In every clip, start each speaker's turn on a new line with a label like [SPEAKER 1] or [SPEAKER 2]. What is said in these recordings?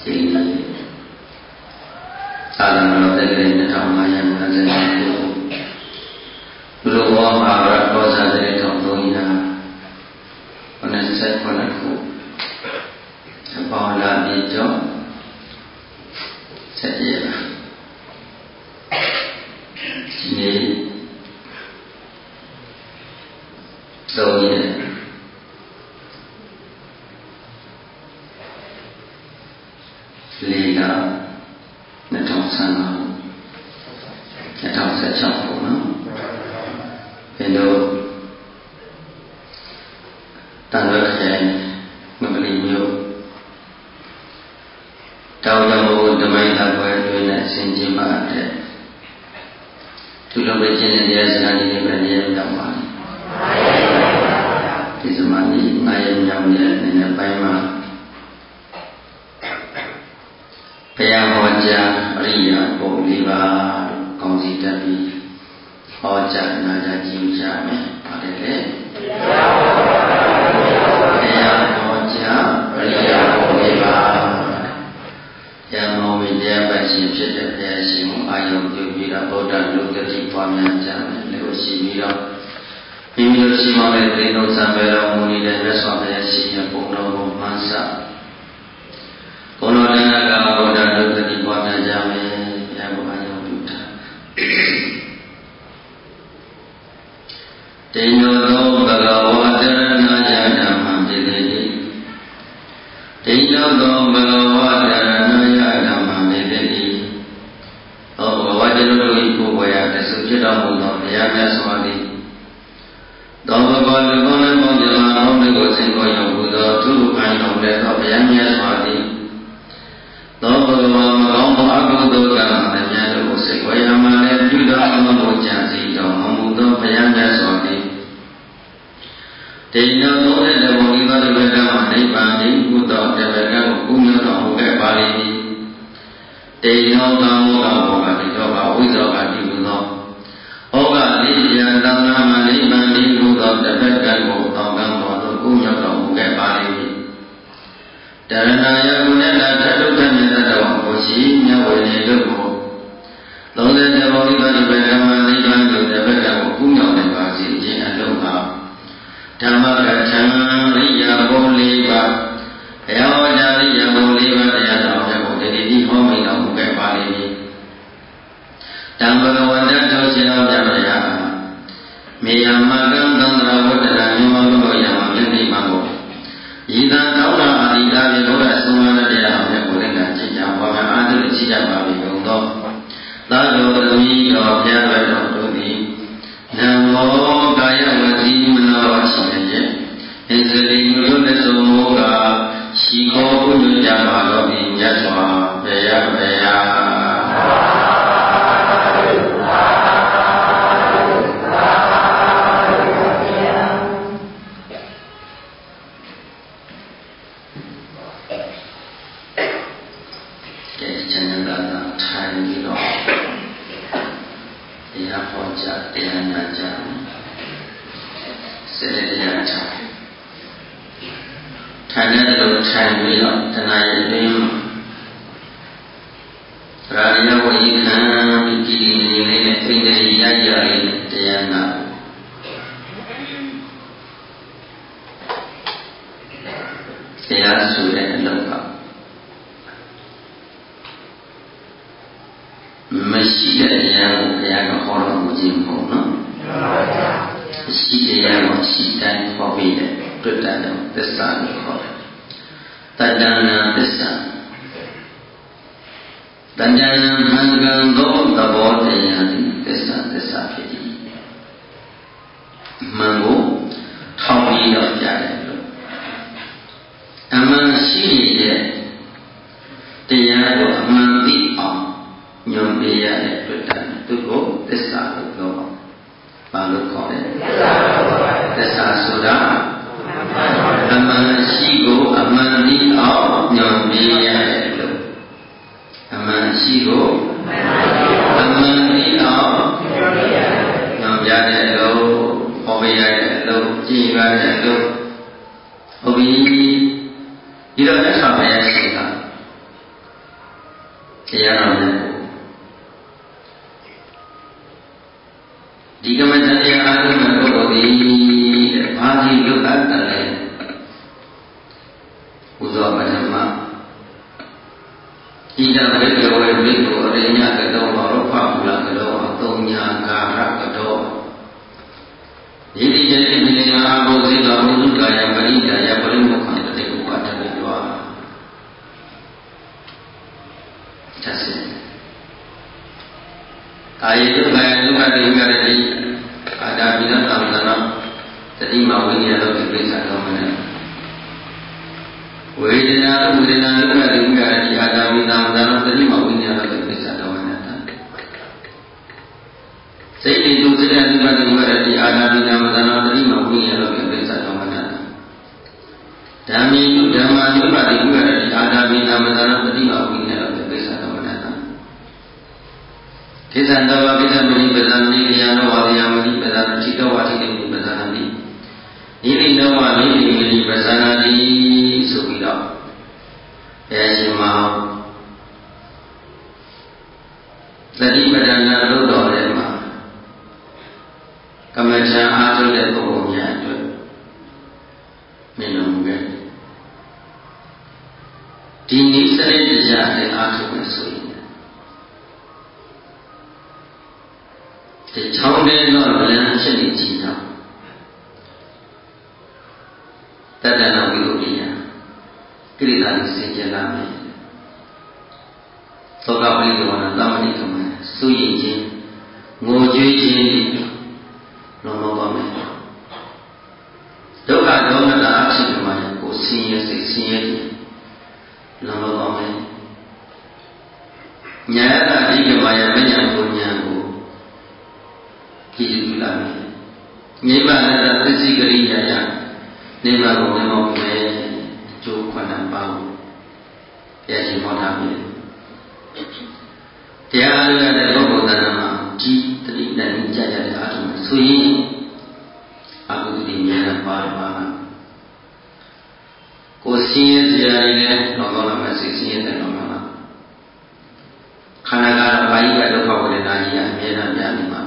[SPEAKER 1] သာသနာတော်တက္ကရာ2559ခုဘုရားဝါမှာရောဇာတိ1389ခုအပေါင်းလာပြီးကျော်ဆက်ရပါဒီနေ့သုံးရက်လေးလ2015 2016ပေါ့နော်ဘယ်လိုတန်ရွက်ခဲမကလေးမျိုးတောင်ရမို့ဓမ္မိတာပွဲတွင်နဲ့ဆင်ခြင်ပါတဲ့သူလိုပဲကျင့်တဲ့တရားစကားလေးတွေပဲနေရာရောက်ပါဒီစမနီ9ရက်မြောက်ရဲ့နည်းနည်းပိုင်းမှာဘုရားဟောကြားအရိယာပုဂ္ဂိုလ်၄ပါးကောင်းစီတက်ပြီးဟောကြားနာကြားကြည့်ကြမယ်ပါတယ်လေဘုရားဟောကြားအရိယာပုဂ္ဂိုလ်၄ပါးယမောဝိတရားပတ်ရှင်ဖြစ်တဲ့ဘုရားရှင်ကိုအာယုံပြုပြီးတော့ဗုဒ္ဓလူတတိပွားများကြမယ်လို့ရှိပြီးတော့မိမိတို့ရှိမှတဲ့ပြိဋ္ဌာန်ပဲတော်မူနေတဲ့မြတ်စွာဘုရားရှင်ရဲ့ပုံတော်ကိုမှန်းဆဘုံတော်တရားကဗုဒ္ဓလူတတိပွားများကြမယ်ဘုရားကိုအာယုံပြုတာတေညောသောဘဂဝါတရဏယဓမ္မပိတိတေညောသောဘဂဝါတရဏယဓမ္မပိတိသောဘဂဝါတရတို့၏ကိုယ်ဝေယတဆုဖြစ်တော်မူသောဘုရားမြတ်စွာသည်သောဘဂဝါလူကောင်းလည်းပေါင်းကြမှာဘုန်းတွေကိုစင်ကိုရောက်ဟူသောသူ့ခိုင်တော်တဲ့သောဘုရားမြတ်စွာသည်သောဘဂဝါမကောင်းသောအကုသိုလ်ကံအမြတ်တို့စိတ်ဝေယမှာလည်းပြုတော်မူကြစီတော်မူသောဘုရားမြတ်စွာသည်တေနောသောတဲ့တဘုံဤသောတပည့်ကမှနိဗ္ဗာန်ဤကုသောတပည့်ကကိုကုညွတ်တော်မူခဲ့ပါလိမ့်မည်တေနောကာမောကဘောဂတိတော်ကဝိဇောကတိဟုသောဩဃလိယံသံဃာမနိဗ္ဗာန်ဤကုသောတပည့်ကကိုတောင်းကမ်းတော်သို့ကုညွတ်တော်မူခဲ့ပါလိမ့်မည်တရဏယကုဏနာထတုထမြတ်တော်ကိုရှိမြတ်ဝေနေတို့ကိုသုံးတဲ့တဘုံဤသောတပည့်ကမှနိဗ္ဗာန်ကိုတပည့်ကကိုကုညွတ်နိုင်ပါစေခြင်းအလုံးပါဓမ္မကထံရိယာဘုံ၄ပါးဘုရားဟောကြားရိယာဘုံ၄ပါးတရားတော်မြတ်ကိုတတိတိဟောမိန်တော်မူခဲ့ပါလိမ့်မည်တံဘဂဝန္တတောရှင်တော်မြတ်ဗျာမေယမကံသံဃာဝတ္တရာမြမောလို့ရမှာမြတ်နိဗ္ဗာန်ကိုဤသာတောင်းတာအတိဒါပြေဘုရားဆုံးမတဲ့တရားမြတ်ကိုလည်းကြည်ကြပါမယ်အားထုတ်ကြည်ကြပါပြီဘုံသောသာတော်သမီးတော်ဘုရားတော်တို့သည်နမောကာယဝစီမနောရှိရဲ့အစ္စရိယုလက်စုံမောကရှိခေါ်ကုညကြပါတော်၏မြတ်စွာဘုရားဘုရားတရားနာကြစေတတရားချထိုင်တဲ့လိုထိုင်ပြီးတော့တဏှာရဲ့အတွင်းရာဇယဝိခံပြီးကြည်နေလေးနဲ့သိတဲ့ရရလေးနဲ့တရားနာတရားဆိုတဲ့အလုပ်ကမရှိတဲ့တရားကိုဘုရားကဟောတော်မူခြင်းမဟုတ်နော်ရှိတရားကိုရှိတိုင်းဟောပြီးတဲ့တွေ့တဲ့သစ္စာကိုဟောတယ်တတ္တနာသစ္စာတတ္တနာမင်္ဂံသောသဘောတရားသည်သစ္စာဖြစ်သည်မင်္ဂကိုထောက်ပြီးတော့ကြားတယ်လို့အမှန်ရှိတဲ့တရားကိုအမှန်သိအောင်ညွန်ပြရတဲ့တွေ့တဲ့သူကိုသစ္စာလို့ပြောပါဘာလို့ခေါ်လဲသစ္စာဆိုတာအမှန်ရှိကိုအမှန်သိအောင်ညွန်ပြရတယ်လို့အမှန်ရှိကိုအမှန်သိအောင်ညွန်ပြရတယ်လို့ဟောပြရတယ်လို့ကြည်ရတယ်လို့ဟုတ်ပြီဒီတော့မြတ်စွာဘုရားရှင်ကတရားတော်နဲ့ဒီကမ္မဋ္ဌာန်းတရားအားထုတ်မဲ့ပုဂ္ဂိုလ်သည်ဘာစီလွတ်အပ်တယ်လဲဥသောပထမဣဒံဘိကဝေဘိက္ခုအရိညကတောဘောရဖမူလကတောအသုံးညာကာရကတောဣတိယတိပိလအာဘောဇိတောဘုဒ္ဓကာယပရိဒါယပရိမုခံတတေဥပါဒတိတောချက်စင်ကာယေတုကာယဒုက္ခတိဝိရတိအာဒါပိနသံသနာတတိမဝိညာလောကိပိစ္ဆာတော်မနဝေဒနာဝေဒနာဒုက္ခတိဝိရတိအာဒါပိသံသနာတတိမဝိညာလောကိပိစ္ဆာတော်မနစိတ်တိတုစိတ္တဒုက္ခတိဝိရတိအာဒါပိသံသနာတတိမဝိညာလောကိပိစ္ဆာတော်မနဓမ္မေတုဓမ္မာဒုက္ခတိဝိရတိအာဒါပိသံသနာတတိမဝိညာလောကိပိစ္ဆာတော်မနကိသံတဝကိသမဏိပဇာနိကယနောဝါယမဏိပဇာတိတောဝါတိတိပဇာနာတိနိတိနောဝနိတိမဏိပဇာနာတိဆိုပြီးတော့ရှင်မအောင်သတိပဋ္ဌာန်လို့တော်တယ်မှာကမ္မဋ္ဌာန်းအားထုတ်တဲ့ပုဂ္ဂိုလ်များအတွက်မြင်လို့ခဲ့ဒီနိစ္စရဲ့တရားနဲ့အားထုတ်မယ်ဆိုရင်ဒီချောင်းတဲ့တော့လမ်းဖြစ်နေကြတော့တတ္တနာဝိသုဒ္ဓိယကိရိတာကိုစင်ကြယ်လာမယ်သောကပရိဒေဝနာသမဏိကမစုရင်ချင်းငိုကြွေးခြင်းလုံးလုံးပါမယ်ဒုက္ခဒေါမနအဖြစ်မှာကိုဆင်းရဲစိတ်ဆင်းရဲခြင်းလုံးလုံးပါမယ်ညာယတာဒီကမာယမညာကိုညာကိုကြည့်ကြည့်လာမယ်နိဗ္ဗာန်တသစ္စည်းကရိယာယနိဗ္ဗာန်ကိုလည်းမောမယ်ကျိုးခွင့်နဲ့ပါဘူးတရားရှင်ဟောထားပြီတရားအားရတဲ့ပုဂ္ဂိုလ်တဏ္ဍာမှာဒီတတိနဲ့ကြာရတဲ့အားထုတ်မှာဆိုရင်အကုသိုလ်ဉာဏ်ပါပါကိုယ်စင်းရဲစရာတွေနဲ့တော့တော့မှစိတ်စင်းရဲတဲ့တော့မှခန္ဓာကတော့ဘာကြီးကဒုက္ခဝေဒနာကြီးအမြဲတမ်းပြနေမှာ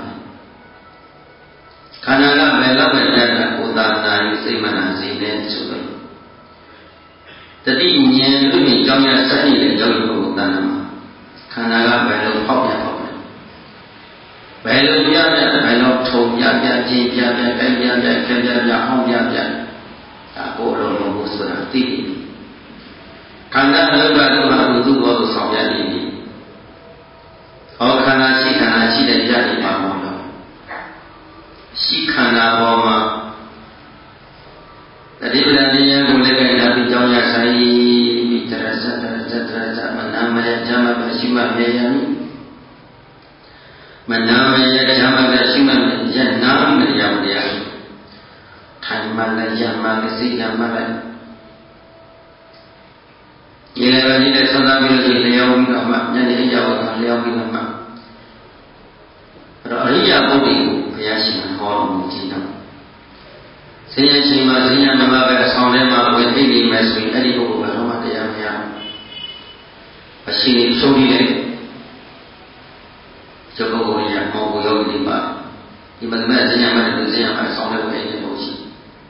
[SPEAKER 1] ခန္ဓာကဘယ်တော့မှတတ်တာကိုယ်သာနာရေးစိတ်မနာစေနဲ့ဆိုတော့တတိဉာဏ်လို့မြင်ကြောင်းရစတဲ့ယောဂီပုဂ္ဂိုလ်တဏ္ဍာမှာခန္ဓာကဘယ်လိုဖောက်ပြန်ဘယ်လိုပြဘယ်လိုထုံပြချင်းပြကိုက်ပြခဲပြဟောင်းပြဒါကိုယ်လုံးလုံးကိုဆိုတာသိပြီခန္ဓာလောကတော့ဟာသူ့ဘောကိုဆောင်ရနေပြီဟောခန္ဓာရှိတဲ့ကြတိပါမောတော့ရှိခန္ဓာပေါ်မှာတတိပဒဉာဏ်ကိုလည်းကြိုက်တာပြီးကြောင်းရဆိုင်ပြီးတရဇမနာမယဇမပရှိမမေယံမနာမယဇမပရှိမမေယနာမယံတရားထိုင်မှလည်းရမှလည်းစိတ်ရမှလည်းဒီလည်းပဲဒီနဲ့သုံးသပ်ပြီးလို့လျောင်းပြီးတော့မှညနေအကြောင်းကလျောင်းပြီးတော့မှအဲ့တော့အရိယာပုဒ်တွေကိုဘုရားရှင်ဟောလို့ကြည့်တော့ဆင်းရဲခြင်းမှာဆင်းရဲမမပဲအဆောင်ထဲမှာဝင်သိနေမယ်ဆိုရင်အဲ့ဒီပုဂ္ဂိုလ်ကတော့မှတရားမရဘူးအရှိန်ဆုံးပြီးတဲ့ကျုပ်ပုဂ္ဂိုလ်ရမောကိုယောဂီပါဒီမှာဆင်းရဲမှလည်းဆင်းရဲမှအဆောင်ထဲဝင်နေလို့ရှိ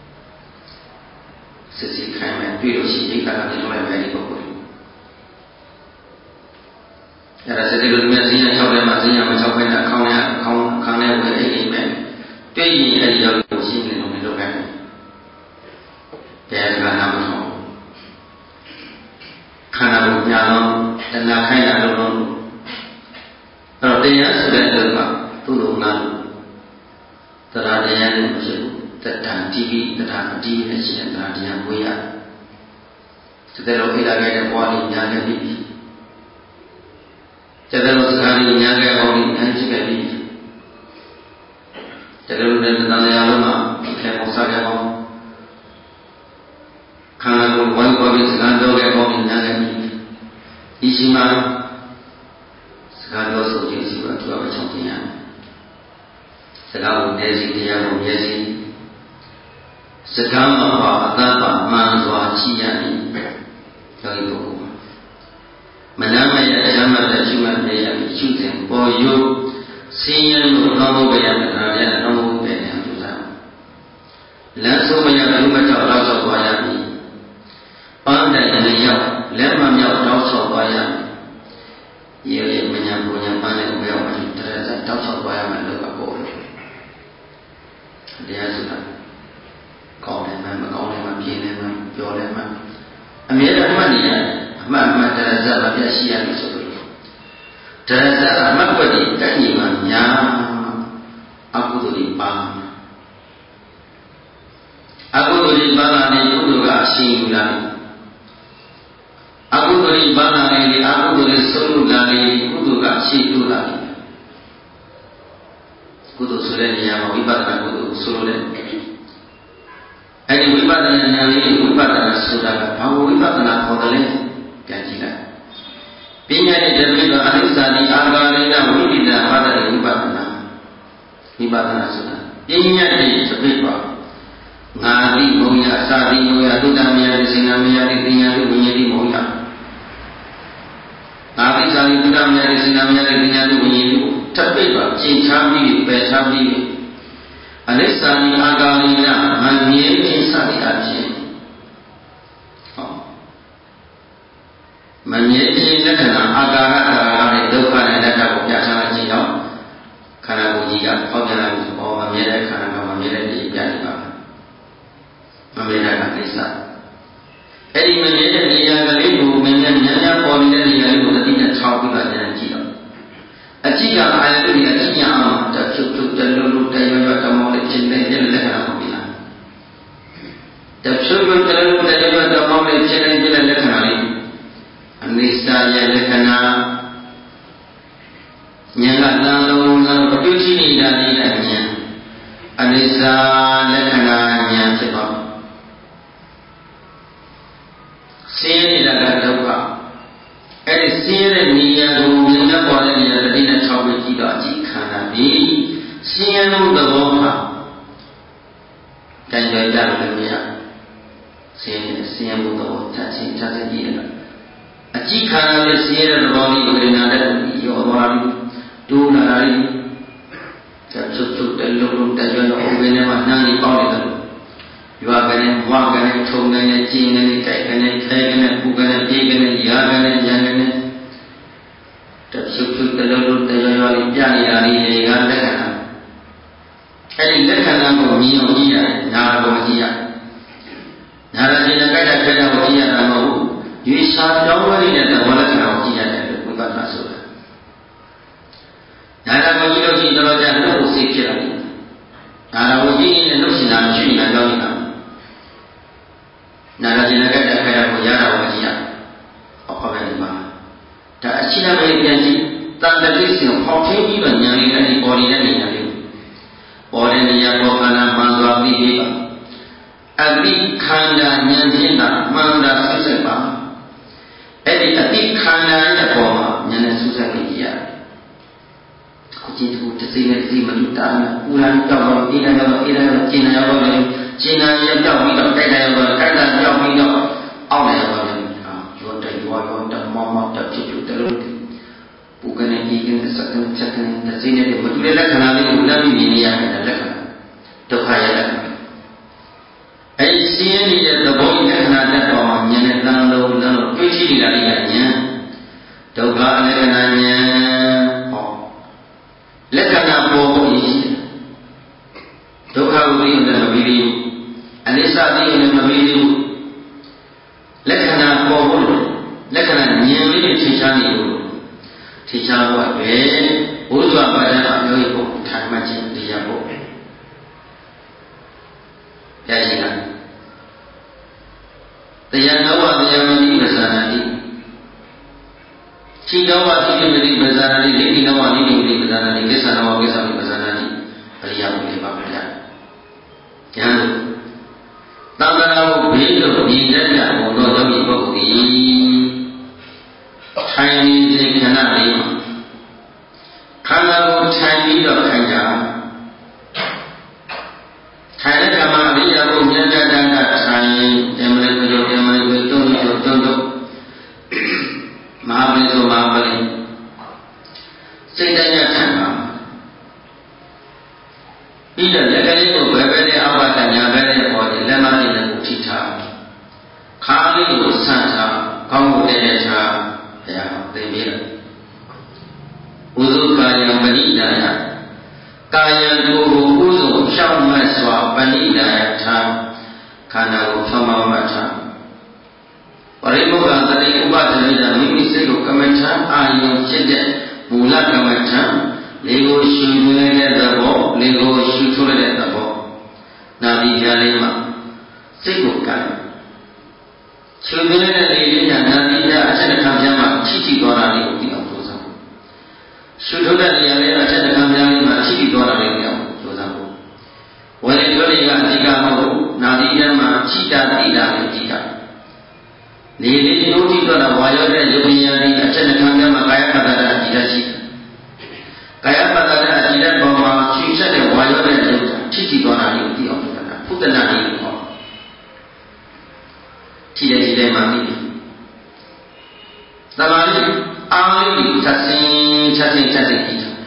[SPEAKER 1] စစ်စစ်ခိုင်းမယ်တွေ့လို့ရှိရင်ဒါကလည်းလုံးလိုက်ပဲဒီပုဂ္ဂိုလ်အဲ့ဒါစစ်စစ်လို့မြတ်ဆင်းရဲ၆ထဲမှာဆင်းရဲမ၆ပဲနဲ့ခေါင်းထဲဝင်နေမယ်တွေ့ရင်အဲ့ဒီယောဂီကိုရှင်းနေလို့လည်းလုပ်ခိုင်းတယ်တရားစကားနားမထောင်ခန္ဓာကိုညာတော့တဏှာခိုင်းတာလို့တော့အဲ့တော့တရားဆိုတဲ့လူကသူ့လိုငါတရားတရားနဲ့မရှိဘူးတတံတိပိတတံအတိနဲ့ရှိတဲ့တရားတရားကိုရတဲ့လိုအိလာခဲ့တဲ့ဘဝလေးညာခဲ့ပြီတဲ့လိုစကားလေးညာခဲ့အောင်ညာရှိခဲ့ပြီတဲ့လိုနဲ့တရားလုံးမှာခဲပေါ်စားခဲ့အောင်ခန္ဓာကိုယ်ဝိုင်းပေါ်ပြီးစကားပြောခဲ့ပေါ့ညာခဲ့ပြီဒီရှိမှစကားပြောဆိုခြင်းရှိပါသူကချောင်းခြင်းရတယ်စကားကိုနေစီတရားကိုမျက်စိစကားမှာပါအတ္တပါမှန်စွာရှိရမည်ယောဂီပုဂ္ဂိုလ်မနာမယဓမ္မတဲ့ဖို့ပဲရမယ်ဒါကြတော့တော့ဖို့ပဲနေအောင်ကြိုးစားလမ်းဆုံးမရဘူးမကြောက်တော့သွားရပြီပန်းတိုင်နဲ့ရောက်လက်မမြောက်တောက်ဆော့သွားရပြီရေမညာပူညာပန်းနဲ့ဘယ်အောင်မှတရဇက်တောက်ဆော့သွားရမယ်လို့အပေါ်တရားဆိုတာကောင်းတယ်မကောင်းတယ်မပြင်းတယ်မပြောတယ်မအမြဲတမ်းမှတ်နေရတယ်အမှန်တရဇက်မပြတ်ရှိရမယ်ဆိုလို့တရဇက်အမှတ်ွက်ဒီတိုက်ညီမှာညာအကုသိုလ်တွေပါအကုသိုလ်တွေပါလာနေကုသိုလ်ကအရှိန်ယူလာတယ်အကုသိုလ်တွေပါလာနေအကုသိုလ်တွေဆုံးလို့လာနေကုသိုလ်ကအရှိန်ယူလာတယ်ကုသိုလ်ဆိုတဲ့နေရာမှာဝိပဿနာကုသိုလ်ဆိုလို့တဲ့အဲဒီဝိပဿနာဉာဏ်လေးဝိပဿနာဆိုတာကဘာဝိပဿနာခေါ်တယ်လဲပြန်ကြည့်လိုက်ပညာရဲ့တပိကအနိစ္စတိအာဂါရိဏဝိပိဒဘာဒဝိပဿနာဆိုတာပညာရဲ့တပိပါငါတိမုံရစာတိမုံရသုတ္တမယတိစေနမယတိပညာတိဝိညာတိမုံရငါတိစာတိသုတ္တမယတိစေနမယတိပညာတိဝိညာတိတပိပါကျင့်ချပြီးပယ်ချပြီးအနိစ္စတိအာဂါရိဏမမြဲခြင်းစသည်အဖြစ်မမြဲခြင်းလက္ခဏာအာဂါရတာနဲ့ဒုက္ခနဲ့လက်ထပ်ကိုပြထားခြင်းကြောင့်ခန္ဓာကိုယ်ကြီးကဟောပြလာလို့မမြဲတဲ့ခန္ဓာကမမြဲတဲ့ဒီပြနေပါမမြဲတဲ့ကိစ္စအဲ့ဒီမမြဲတဲ့နေရာကလေးကိုမမြဲညံ့ပေါ်နေတဲ့နေရာလေးကိုတတိနဲ့ထောက်ပြီးပါကြည့်တော့အကြည့်ကအာယတုရဲ့အကြည့်ရအောင်တဖြုတ်ဖြုတ်တလုံးလုံးတရွရွတမောလေးဖြစ်နေတဲ့လက္ခဏာကိုပြလာတဖြုတ်ဖြုတ်တလုံးလုံးတရွရွတမောလေးဖြစ်နေတဲ့လက္ခဏာလေးအနိစ္စရဲ့လက္ခဏာဉာဏ်ကတန်လုံးလုံးအတွေ့ရှိနေတာလေးကဉာဏ်အနိစ္စလက္ခဏာဉာဏ်ဖြစ်ပါဆင်းရဲနေတာကဒုက္ခအဲ့ဒီဆင်းရဲတဲ့နေရာကိုမြင်တတ်ပေါ်တဲ့နေရာတတိနဲ့ထောက်ပြီးကြည့်တော့အကြည့်ခန္ဓာပြီးဆင်းရဲမှုသဘောမှာကြံကြကြလို့လည်းမရဆင်းရဲမှုသဘောချက်ချင်းချက်ချင်းကြည့်ရတာအကြည့်ခန္ဓာနဲ့ဆင်းရဲတဲ့သဘောလေးကိုဉာဏ်နဲ့ရောသွားပြီးဒုနာရီချက်ချုပ်တဲ့လုံးလုံးတရွရွဥပ္ပေနဲ့မှနှမ်းပြီးပေါက်နေတယ်ရွာကနေဝါကနေထုံကနေကျင်းကနေကြိုက်ကနေခဲကနေပူကနေပြေးကနေရာကနေညံကနေတဆုပ်ဆုပ်တလုံးလုံးတရွရွလေးပြနေတာလေးတွေကလက္ခဏာအဲ့ဒီလက္ခဏာကိုမြင်အောင်ကြည့်ရတယ်နားကိုကြည့်ရနားရခြင်းနဲ့ကြိုက်တဲ့ခဲကိုကြည့်ရတာမဟုတ်ဘူးရွေးရှားပြောင်းလဲနေတဲ့သဘောလက္ခဏာကိုကြည့်ရတယ်လို့ဝိပဿနာဆိုတာနားကိုကြည့်လို့ရှိရင်တော့ကြာနှုတ်ကိုစိတ်ဖြစ်လာတယ်နားကိုကြည့်ရင်နှုတ်ရှင်တာမရှိနေတာကြောင့်နေတာနာရခြင်းနဲ့ကြတဲ့ခရကိုရတာကိုကြည့်ရအောင်ဟောပဲဒီမှာဒါအချိနဲ့ပဲပြန်ကြည့်တန်တတိစင်ဖောက်ထင်းပြီးတော့ဉာဏ်လေးနဲ့ဒီပေါ်နေတဲ့နေရာလေးပေါ်တဲ့နေရာပေါ်ခန္ဓာမှန်စွာသိပြီးပါအတိခန္ဓာဉာဏ်ဖြင့်သာမှန်တာဆွဆက်ပါအဲ့ဒီအတိခန္ဓာရဲ့ပေါ်မှာဉာဏ်နဲ့ဆွဆက်ပြီးကြည့်ရတယ်အခုကြည့်သူတစ်စိမ့်နဲ့တစ်စိမ့်မတူတာနဲ့ပူရန်ကြောက်တော့အေးတယ်တော့အေးတယ်တော့ကျင်တယ်တော့လည်းကျင်တယ်ရပြောက်ပြီးတော့ကြိုက်တယ်တော့ကြိုက်တာပြောက်ပြီးတော့အောက်တယ်တော့လည်းရောတဲ့ရောတမောမောတဖြစ်ဖြစ်တယ်လို့ပူကနေဒီကနေစကနေချက်ကနေတစ်စိမ့်နဲ့မတူတဲ့လက္ခဏာလေးကိုလက်ပြီးမြင်နေရတဲ့လက္ခဏာဒုက္ခရဲ့လက္ခဏာအဲ့ဒီရှင်းနေတဲ့သဘောလက္ခဏာတက်တော်မှာဉာဏ်နဲ့တန်လုံးတွေ့ရှိနေတာလေးကဉာဏ်ဒုက္ခလက္ခဏာဉာဏ်ဟောလက္ခဏာပေါ်ဖို့ရည်ဒုက္ခကိုသိရင်လည်းမပြီးဘူးအနိစ္စသိရင်လည်းမပြီးဘူးလက္ခဏာပေါ်ဖို့လက္ခဏာဉာဏ်လေးနဲ့ထင်ရှားနေလို့ထင်ရှားဖို့အတွက်ဘုရားပါဒနာမျိုးကိုထိုင်မှခြင်းတရားဖို့ရရှိတာတရားတော်ဝတရားမတိပဇာနာတိခြိတော်ဝတိမတိပဇာနာတိဒိဋ္ဌိတော်ဝနိတိမတိပဇာနာတိကိစ္ဆာတော်ဝကိစ္ဆာမတိပဇာနာတိပရိယဘုလေးပါဗျာဉာဏ်သံဃာကိုဘေးလို့ဒီလက်ရဘုံတော်ယောဂီပုဂ္ဂိုလ်သည်ထိုင်နေတဲ့ခဏလေးမှာခန္ဓာကိုထိုင်ပြီးတော့ခိုင်ကြထိုင်တဲ့ကမ္ဘာအရိယာဘုဉာဏ်တန်တာထိုင်ဓမ္မလေးကိုတုံးမဟာပလီဆိုမဟာပလီစိတ်တိုင်းရထိုင်ပါဟုတ်တဲ့ခြားဘုရားဟောသင်ပေးတယ်ဥစုကာယပဏိဒါယကာယကိုယ်ကိုဥစုဖြောင့်မတ်စွာပဏိဒါယထားခန္ဓာကိုဖြောင့်မတ်ထားပရိမုခသတိဥပဒနိဒာမိမိစိတ်ကိုကမ္မထံအာယုံဖြစ်တဲ့မူလကမ္မထံလေကိုရှုသွင်းတဲ့သဘောလေကိုရှုထုတ်တဲ့သဘောနာပြီးကြားလေးမှာစိတ်ကိုကံရှုသွင်းတဲ့လေလေးကနာပြီးကြားအချက်တစ်ခါပြန်မှာထိသွားတာလေးကိုပြီးအောင်ကြိုးစားရှုထုတ်တဲ့နေရာလေးအချက်တစ်ခါပြန်လေးမှာထိသွားတာလေးကိုပြီးအောင်ကြိုးစားဖို့ဝေဒုတိယအဓိကမဟုတ်နာပြီးကြားမှာထိတာတိတာလေးအဓိကလေလေးတို့ထိသွားတာဝါရောတဲ့ယုံဉာဏ်ဒီအချက်တစ်ခါပြန်မှာကာယပတ္တရာအဓိကရှိကာယပတ္တရာအဓိကပေါ်မှာရှိချက်တဲ့ဝါရောတဲ့ယုံထိသွားတာလေးကိုပြီးအောင်ကြိုးစားဖုဒနာလေးကိုဟောထိတဲ့မှာပြီးသမာဓိအာလိချက်စင်ကြည့်တာဒါ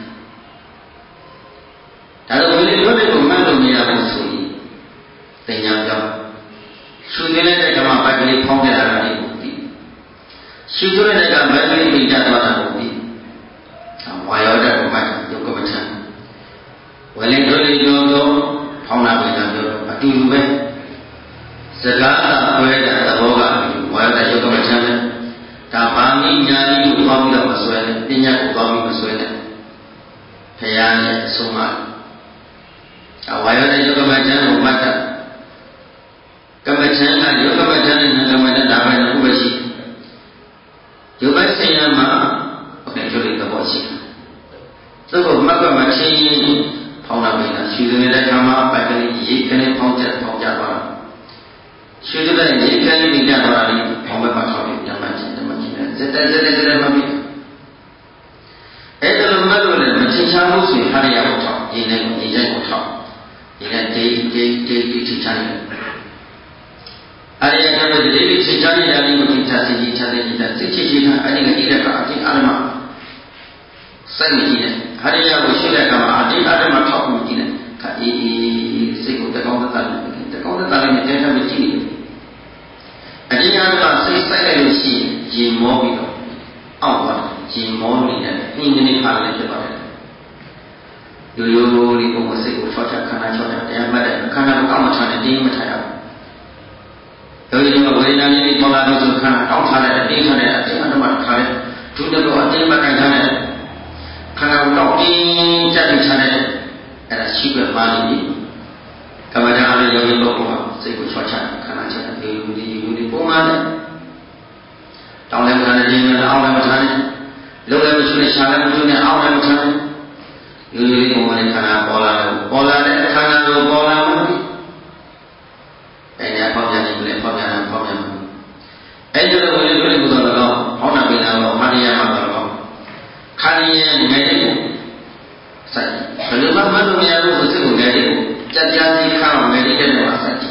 [SPEAKER 1] တော့ဘယ်လိုလုပ်လို့မှတ်လို့မရဘူးဆိုရင်တင်ညာပြောင်းရှုနေတဲ့ကမှဘက်ကလေးဖောင်းပြလာတာလေးကိုသိရှုတဲ့ကဘက်ကလေးပိတ်ကြသွားတာကိုသိဝါယောဓာတ်ကိုမှတ်ဒုက္ခမထံဝေလင်းတို့လေးတို့ဖောင်းတာပိတ်တာပြောအတူတူပဲစကားသာခွဲတဲ့သဘောကဝါယောဓာတ်ဒုက္ခမထံပဲဒါပါမိညာတိကိုသွားပြီးတော့မဆွဲနဲ့ပညာကိုသွားပြီးမဆွဲနဲ့ဘုရားရဲ့အဆုံးအမဝါယောဓာတ်ဒုက္ခမထံကိုမှတ်တာကမ္မထံကယောကမ္မထံနဲ့ကမ္မထံဒါပဲနှစ်ခုပဲရှိယောဘဆင်ရမှာဘယ်လိုလဲသဘောရှိသို့သောမကမချင်းဖောင်းလာပြီလားရှုနေတဲ့ခါမှာပိုက်ကလေးရေကလေးဖောင်းကြသွားတာရှုတဲ့ရေကလေးပြကြသွားတာလေဖောင်းဘက်မှာထောက်ပြီးဓမ္မချင်းနဲ့ဇက်တဲ့မပြီးအဲ့ဒါလိုမှတ်လို့လည်းမချင်းချလို့ဆိုရင်ဟာရရောက်ထောက်ရေနဲ့ရေချိုက်ကိုထောက်ရေနဲ့တေးထိချနေအရိယကံတဲ့ဒီလိုချိန်ချနေတာလေးကိုသိချသိချသိတာစိတ်ချချတာအဲ့ဒီကဣဒကအတိအရမစိုက်ကြည့်တယ်အရိယကိုရှိတဲ့အခါမှာအတိအရမထောက်ပြီးကြည့်တယ်ခါအေးစိတ်ကိုတကောင်းတတလေးနဲ့တဲထပ်ကြည့်နေတယ်အရိယကစိတ်စိုက်လိုက်လို့ရှိရင်ရေမောပြီးတော့အောက်သွားရေမောနေတဲ့နှင်းကနေခါလေးဖြစ်ပါတယ်ရိုးရိုးလေးပုံမစိတ်ကိုချောချခန္ဓာချောချတရားမှတ်တယ်ခန္ဓာကိုအောက်မထားနဲ့တင်းမထားရဘူးဒီလိုဝေဒနာလေးပေါ်လာလို့ဆိုခန္ဓာတောက်ထားတဲ့အတင်းထားတဲ့အတင်းအတ္တမထားတဲ့ဒုတတော်အတင်းမကန်ထားတဲ့ခန္ဓာကိုတောက်တင်းကြက်ပြီးထားတဲ့အဲ့ဒါရှိပြပါလိမ့်မယ်ကမ္မဋ္ဌာန်းလေးရောက်ရင်တော့စိတ်ကိုချောချခန္ဓာချတဲ့လူတွေပုံမှန်တယ်တောင်းလည်းမထားတဲ့ခြင်းနဲ့အောင်းလည်းမထားတဲ့လုံးလည်းမရှိနဲ့ရှားလည်းမရှိနဲ့အောင်းလည်းမထားတဲ့လူတွေပုံမှန်ခန္ဓာပေါ်လာတဲ့ခန္ဓာကိုပေါ်လာမှအဲ့ဒါပေါက်ပြန်နေတယ်ပေါက်ပြန်အဲ့ဒီလိုဝင်လို့ဒီကုသိုလ်တော့ဟောနာပိနာတော့မာရိယာမှာတော့ခန္ဓာရဲ့ငယ်တဲ့ကိုစိုက်ဘယ်လိုမှမလုပ်ရဘူးဆိုစိတ်ကိုငယ်တဲ့ကိုကြကြစီခါအောင်ငယ်တဲ့တော့စိုက်ကြ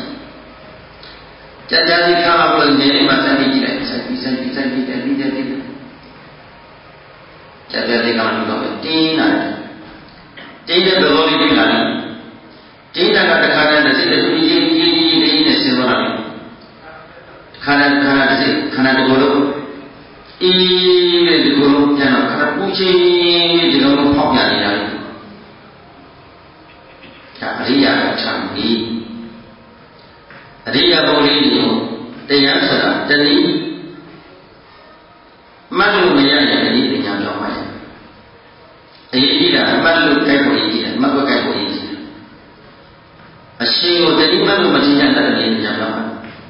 [SPEAKER 1] စီခါအောင်လို့ငယ်တဲ့မှာစိုက်ကြည့်လိုက်စိုက်ပြီးကြကြစီခါအောင်လို့တော့တင်းလာတင်းတဲ့ဘောလေးတင်းလာတင်းတာကတခါတည်းစိတ်တူကြီးနဲ့ဆင်းသွားတယ်ခန္ဓာတစ်စိတ်ခန္ဓာတစ်ခုလုံးအေးတဲ့ဒီလိုပြန်တော့ခန္ဓာပူချင်းဒီလိုဖောက်ပြန်နေတာလေဒါအရိယာကချမ်းပြီးအရိယာဘုံလေးကိုတရားဆိုတာတနည်းမှတ်လို့မရရင်အနည်းပညာပြောင်းမှရအရေးကြီးတာမှတ်လို့ကြိုက်ဖို့ရည်ကြီးတယ်မှတ်ဖို့ကြိုက်ဖို့ရည်ကြီးတယ်အရှိကိုတတိမှတ်လို့မချင်းတဲ့တည်းပညာပြောင်းမှ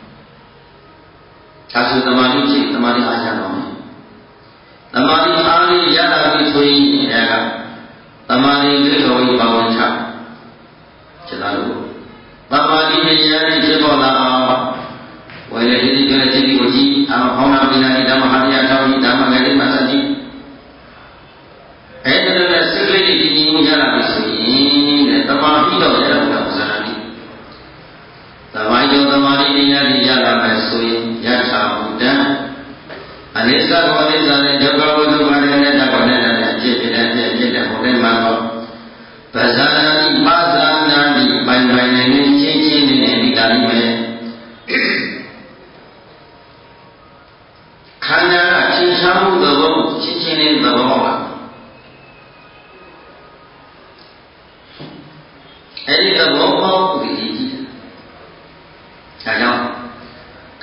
[SPEAKER 1] ဒါဆိုသမာဓိဖြစ်သမာဓိအားရတော့မယ်သမာဓိအားလေးရတာပြီဆိုရင်အဲ့ဒါကသမာဓိလေးတော်ကြီးပါဝင်ချစေတာလို့သမာဓိဉာဏ်နဲ့ဖြစ်ပေါ်လာအောင်ဝေလေဒီကလေးတိကိုကြည့်အမဟောင်းနာပိနာတိဓမ္မဟာရိယထောင်းကြီးဓမ္မငယ်လေးမှစကြည့်အဲ့ဒါလည်းစိတ်ကလေးဒီညီမှုရလာပြီဆိုရင်တဲ့သမာဓိတော့ရတော့ဥစ္စာတိသမာဓိသမာဓိဉာဏ်ကြီးရလာမယ်ဆိုရင်ယထာဘုဒ္ဓံအနိစ္စကောအနိစ္စနဲ့ဒုက္ခဝိသုခနဲ့တက္ကနဲ့အဖြစ်ဖြစ်တဲ့ဘုဒ္ဓမှာတော့ပဇာနာတိပါဇာနာတိပိုင်နေချင်းနေဒီလာလိမ့်မယ်ခန္ဓာ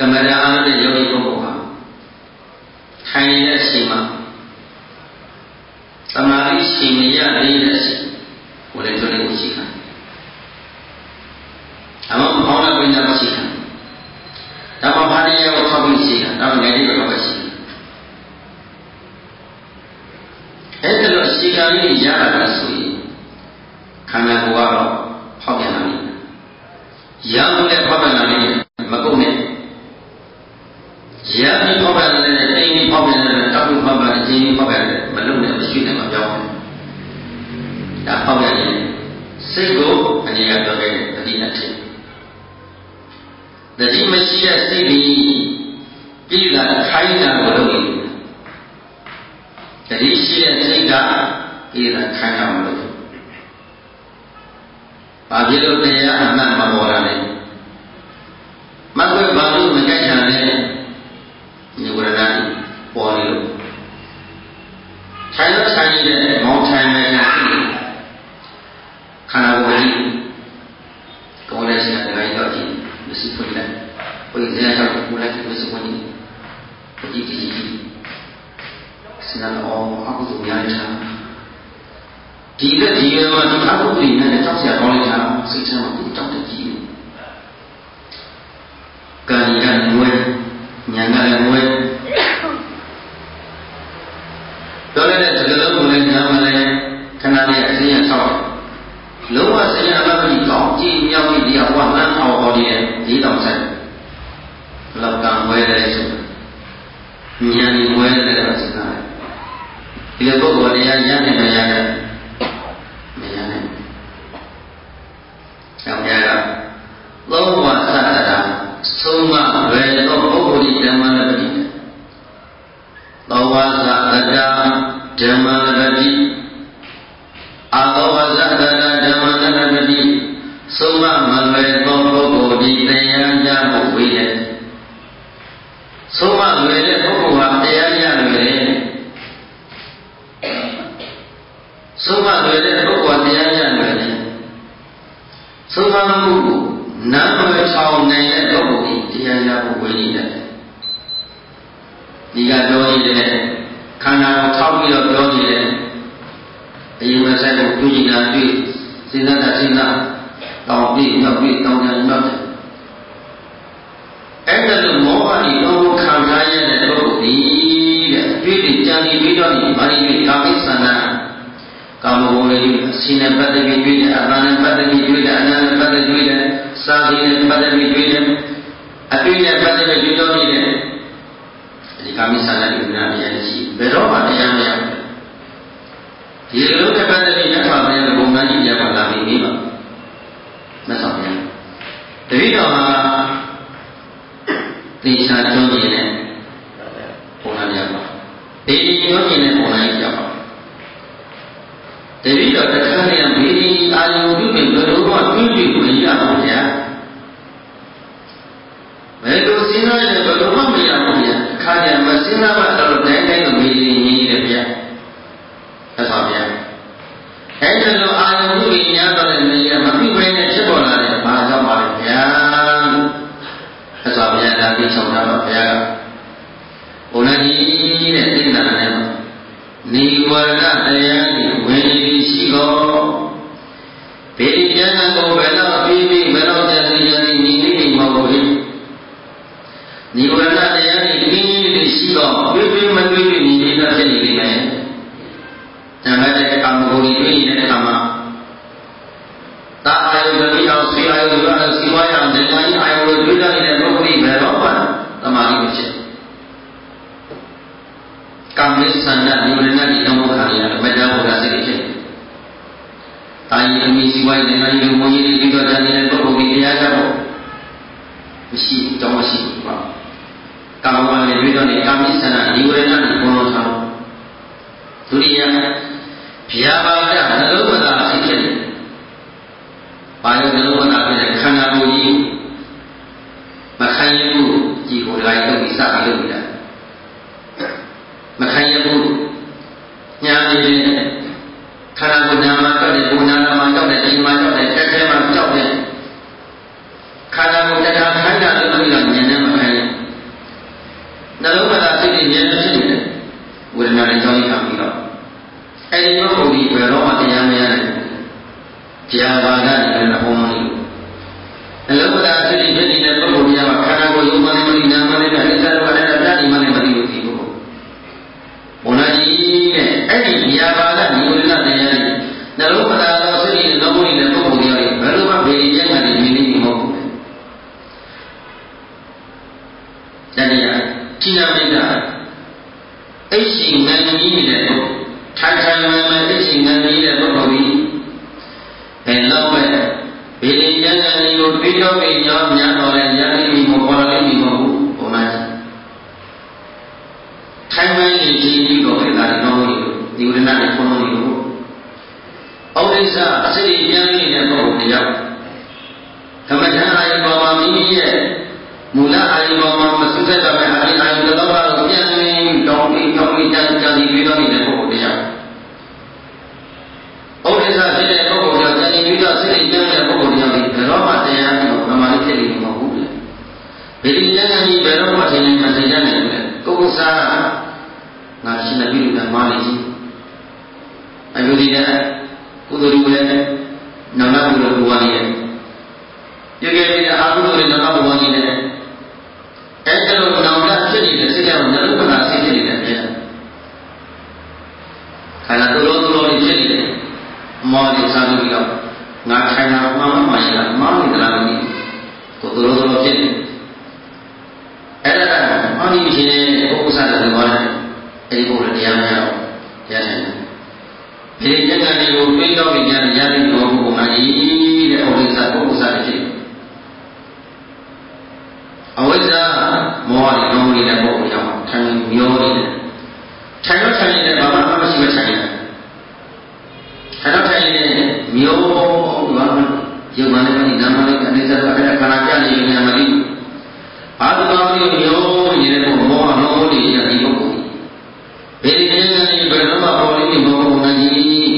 [SPEAKER 1] ကမ္မရာအားတဲ့ယောဂီပုဂ္ဂိုလ်ဟာထိုင်နေတဲ့အချိန်မှာသမာဓိရှင်မရသေးတဲ့အချိန်ကိုလည်းတို့လည်းရှိခံအမှန်ဘောင်းလည်းပြညာရှိခံဒါမှဘာတွေရောထောက်ပြီးရှိခံတော့ငယ်လေးတော့ပဲရှိအဲ့ဒါလို့ရှိခံလေးရတာကဆိုရင်ခန္ဓာကိုယ်ကတော့ဖောက်ပြန်လာပြီရမှုနဲ့ဖောက်ပြန်လာပြီမကုန်နဲ့ရပြီးဖောက်ပြန်လာတဲ့တိမ်ပြီးဖောက်ပြန်လာတဲ့တောက်ပြီးဖောက်ပြန်တဲ့ကျင်းပြီးဖောက်ပြန်တဲ့မလုံနဲ့မရှိနဲ့မပြောင်းဘူးဒါဖောက်ပြန်ရင်စိတ်ကိုအနေရပြောခဲ့တဲ့တတိယထည့်တတိမရှိတဲ့စိတ်ပြီးပြည်လာခိုင်းတာကိုလုပ်နေတတိရှိတဲ့စိတ်ကပြည်လာခိုင်းတာမလုပ်ဘူးဘာဖြစ်လို့တရားအမှန်မပေါ်လာလဲမကွဲဘာလို့မကြိုက်တာလဲဒီဝရဏပေါ်နေလို့ထိုင်လို့ထိုင်နေတဲ့မောင်းထိုင်နေတဲ့ခန္ဓာကိုယ်ကြီးကိုယ်လည်းရှိတဲ့တိုင်းတော့ဒီမရှိဖွင့်လိုက်ဝိဇ္ဇာကြောင့်ကိုယ်လည်းမရှိဖွင့်နေပဋိတိကြီးစဉ်းစားတော့အကုသိုလ်များနေတာဒီကဒီရမှာဒီအကုသိုလ်နဲ့တောက်ဆရာကောင်းလိုက်တာစိတ်ထဲမှာဒီတောက်တဲ့ကြီးကာယကငွေညာကလည်းငွေပြောလိုက်တဲ့စကားလုံးကိုလည်းညာမလဲခဏလေးအစင်းရဆောက်လုံးဝစင်ရအမှတ်ကြီးကောင်းကြည့်မြောက်ပြီးဒီဟောလမ်းအောင်ဟောဒီတဲ့ဒီတောင်ဆိုင်လောက်ကငွေတယ်ဆိုတာညာနေငွေတယ်ဆိုတာစဉ်းစားတယ်ဒီလိုပုဂ္ဂိုလ်တရားရနိုင်မရတဲ့မရနိုင်ဆောင်းရကသောဝါသတ္တရာသုံးမလွယ်သောပုဂ္ဂိုလ်ဓမ္မလပတိသောဝါသတ္တရာဓမ္မလပတိအာသောဝါသတ္တရာဓမ္မလပတိသုံးမမလွယ်သောပုဂ္ဂိုလ်ဒီတရားရဖို့ဝေးတယ်သုံးမလွယ်တဲ့ပုဂ္ဂိုလ်ဟာတရားရလွယ်တယ်သုံးမလွယ်တဲ့ပုဂ္ဂိုလ်တရားရလွယ်တယ်သုံးမမှုကိုနာမည်ဆောင်နိုင်တဲ့ပုဂ္ဂိုလ်ဒီတရားရဖို့ဝေးနေတယ်ဒီကပြောနေတဲ့ခန္ဓာကိုထောက်ပြီးတော့ပြောနေတယ်အရင်ကဆိုင်ကိုတွေ့ကြတာတွေ့စဉ်းစားတာစဉ်းစားတောင်းပြီးနောက်ပြီးတောင်းတယ်နောက်တယ်အဲ့ဒါလို့မောဟကြီးတော့ခံစားရတဲ့ပုဂ္ဂိုလ်ဒီတဲ့တွေ့ပြီးကြံပြီးတော့ဒီမာရီကာမိသနာကာမဂုဏ်လေးအစင်းနဲ့ပတ်သက်ပြီးတွေ့တယ်အတန်နဲ့ပတ်သက်ပြီးတွေ့တယ်အနန္တနဲ့ပတ်သက်ပြီးတွေ့တယ်စာရင်းနဲ့ပတ်သက်ပြီးတွေ့တယ်အတွေ့နဲ့ပတ်သက်ပြီးတွေ့တော့နေတယ်ဒီကာမိသနာကိုနားရရှိဘယ်တော့မှတရားမရဘူးဒီလိုနဲ့ပတ်သက်ပြီးရသော်ဘုရားဘုံကကြီးရပါလာပြီမိပါမဆောင်ရတတိတော်မှာသေချာကျွန်းကျင်တဲ့ဘုံနာရပါဒီကျွန်းကျင်တဲ့ဘုံနာရပါတတိတော်တစ်ခါတည်းမေဒီအာယုပြုပြီးဘယ်လိုမှပြုကြည့်မရဘူးဗျာဘယ်လိုစဉ်းစားလဲဘယ်လိုမှမရဘူးဗျာခါကြမစဉ်းစားမှတော့တိုင်းတိုင်းမေဒီညီးတယ်ဗျာသက်သာဗျာအဲ့ဒါလိုအာယုပြုပြီးညာတော့လည်းမရမပြုဘဲနဲ့ဖြစ်ပေါ်လာတယ်ဘာကြောင့်ပါလဲဗျာသက်သာဗျာဒါပြီးဆောင်တာပါဗျာဘုရားကြီးတဲ့သိက္ခာနဲ့နိဝရဏတရားကိုဝင်ပြီးရှိတော်ဘေးကျမ်းကိုဘယ်တော့ပြီးပြီးဘယ်တော့ကြည်ကြည်ညီနေမဟုတ်ဘူးနိဝရဏတရားကိုပြီးပြီးရှိတော်ပြီးပြီးမတွေ့ပြီးညီနေတာဖြစ်နေလိမ့်မယ်။ဒါမဲ့တဲ့ကာမဂုဏ်တွေတွေ့နေတဲ့အခါမှာတာအာယုဒတိအောင်စီအာယုဒရစီဝါယံဒေဝိအာယုတွေ့တဲ့ပုဂ္ဂိုလ်ဘယ်တော့မှသမာဓိမဖြစ်ကာမေသန္တာနိဝရဏတိတောင်းခံရတယ်မကြောက်ဘူးလားစိတ်ဖြစ်တာယီအမိစီဝိုင်းနိုင်ငံကြီးဘုံကြီးတွေပြီးတော့တဲ့ပုဂ္ဂိုလ်ကြီးတရားကြဖို့မရှိတောင်းမရှိဘူးပါကာမဝါနဲ့ပြီးတော့ကာမေသန္တာနိဝရဏတိဘုံတော်ဆောင်ဒုတိယဗျာပါဒနှလုံးဝတာစိတ်ဖြစ်တယ်ဘာလို့နှလုံးဝတာဖြစ်လဲခန္ဓာကိုယ်ကြီးမခံရဘူးကြည်ကိုယ်လိုက်တော့ပြီးစပြီးလုပ်ပြီးတာမခံရဘူးညာနေတဲ့ခန္ဓာကိုယ်နာမှာကြောက်တယ်ဘုံနာမှာကြောက်တယ်ဒီမှာကြောက်တယ်တက်ထဲမှာကြောက်တယ်ခန္ဓာကိုယ်တရားခန္ဓာလို့ပြီးတော့ဉာဏ်နဲ့မခံရတိုင်းကြောင်းခံပြီးတော့အဲ့ဒီပုဂ္ဂိုလ်ဒီဘယ်တော့မှတရားမရနိုင်ဘူးကြာပါကလည်းဘုံမလို့အလောကဓာတ်ဖြစ်နေတဲ့ပုဂ္ဂိုလ်တရားမှာခန္ဓာကိုယ်ယုံမှလည်းမသိနာမှလည်းအနိစ္စဒုက္ခနဲ့ပြတိမှလည်းမသိဘူးဒီပုဂ္ဂိုလ်ဘုရားကြီးနဲ့အဲ့ဒီကြာပါကနိဝရဏတရားတွေနှလုံးပဒါတော်စိတ်နဲ့လုံးဝနေတဲ့ပုဂ္ဂိုလ်တရားတွေဘယ်လိုမှဗေဒဉာဏ်နဲ့မြင်နေမှာမဟုတ်ဘူးတတိယဌိနမိတ်တာအိရှိငံကြီးနေတဲ့ပုဂ္ဂိုလ်ထိုင်ထိုင်မှန်မှန်အိရှိငံကြီးတဲ့ပုဂ္ဂိုလ်ကြီးဘယ်တော့ပဲဗေဒဉာဏ်နဲ့ကိုတွေးတော့ပြီးရောများတော်လဲရည်ပြီးမပေါ်လာလိမ့်မဟုတ်ဘူးဘုရားကြီးထိုင်မှန်နေပြီးတော့အဲ့ဒါတော့ဒီဝိဒနာနဲ့ဘုံလုံးနေလို့ဩဒိစ္စအစိတ်ပြန်နေတဲ့ပုဂ္ဂိုလ်တရားကမ္မဋ္ဌာန်းအာယပေါ်မှာမိမိရဲ့မူလအာယပေါ်မှာမစွတ်သက်တဲ့အာယတော်ကတော့ပြန်နေတောင်းပြီးတန်ကြည်ပြီးတော့နေတဲ့ပုဂ္ဂိုလ်တရားဩဒိစ္စဖြစ်တဲ့ပုဂ္ဂိုလ်ကြောင့်ကြည်ပြီးတော့စိတ်ပြန်တဲ့ပုဂ္ဂိုလ်တရားဒီတော့မှတရားပြီးတော့ဗမာလေးဖြစ်နေမှာမဟုတ်ဘူးဗေဒဉာဏ်ကြီးဘယ်တော့မှထင်နေမှသိကြနိုင်တယ်ကိုယ်စားငါရှင်နေပြီလို့မာလေးကြီးအယုဒိယကုသိုလ်တွေလည်းနောင်လာဘုရားဘုရားကြီးရဲ့ပြေပြေအာဟုတွေနောင်လာဘုရားကြီးနဲ့အဲ့ဒါလိုနောင်လာဖြစ်နေတဲ့စိတ်ကြောင့်နရုပ္ပနာစိတ်ဖြစ်နေတယ်ပြန်ခန္ဓာသူတော်လေးဖြစ်နေတယ်မောလေးစားလို့ပြီးတော့ငါထိုင်တာမှန်မှန်ရတာမောင်းနေသလားမသိဘူးကိုသူတော်ဖြစ်နေအဲ့ဒါကမောင်းနေဖြစ်နေတဲ့ပုဂ္ဂိုလ်စားတယ်လို့ပြောတယ်အဲ့ဒီပုဂ္ဂိုလ်တရားမရတော့တရားဆိုင်တယ်ဒီကျက်ကနေကိုတွေးတော့ကြတယ်ရားတဲ့ဘောဘုရားကြီးတဲ့ဩဒိစ္စပုဂ္ဂိုလ်စားဖြစ်အဝိဇ္ဇာမောဟတွေလုံးနေတဲ့ပုဂ္ဂိုလ်ကြောင့်ထိုင်မျောနေတယ်ထိုင်တော့ထိုင်နေတဲ့ဘာမှမရှိမထိုင်ဘူးထိုင်တော့ထိုင်နေမျောဘာမှရုပ်မှလည်းမသိနာမ်မှလည်းအနိစ္စဒုက္ခနဲ့ခန္ဓာကြနေနေမှမသိဘူးဘာလို့တော့မျောနေတဲ့ပုဂ္ဂိုလ်မောဟလုံးတွေရတဲ့ပုဂ္ဂိုလ်ဘယ်ဒီနေနေဘယ်တော့မှပေါ်လိမ့်မယ်ဘုရားကြီး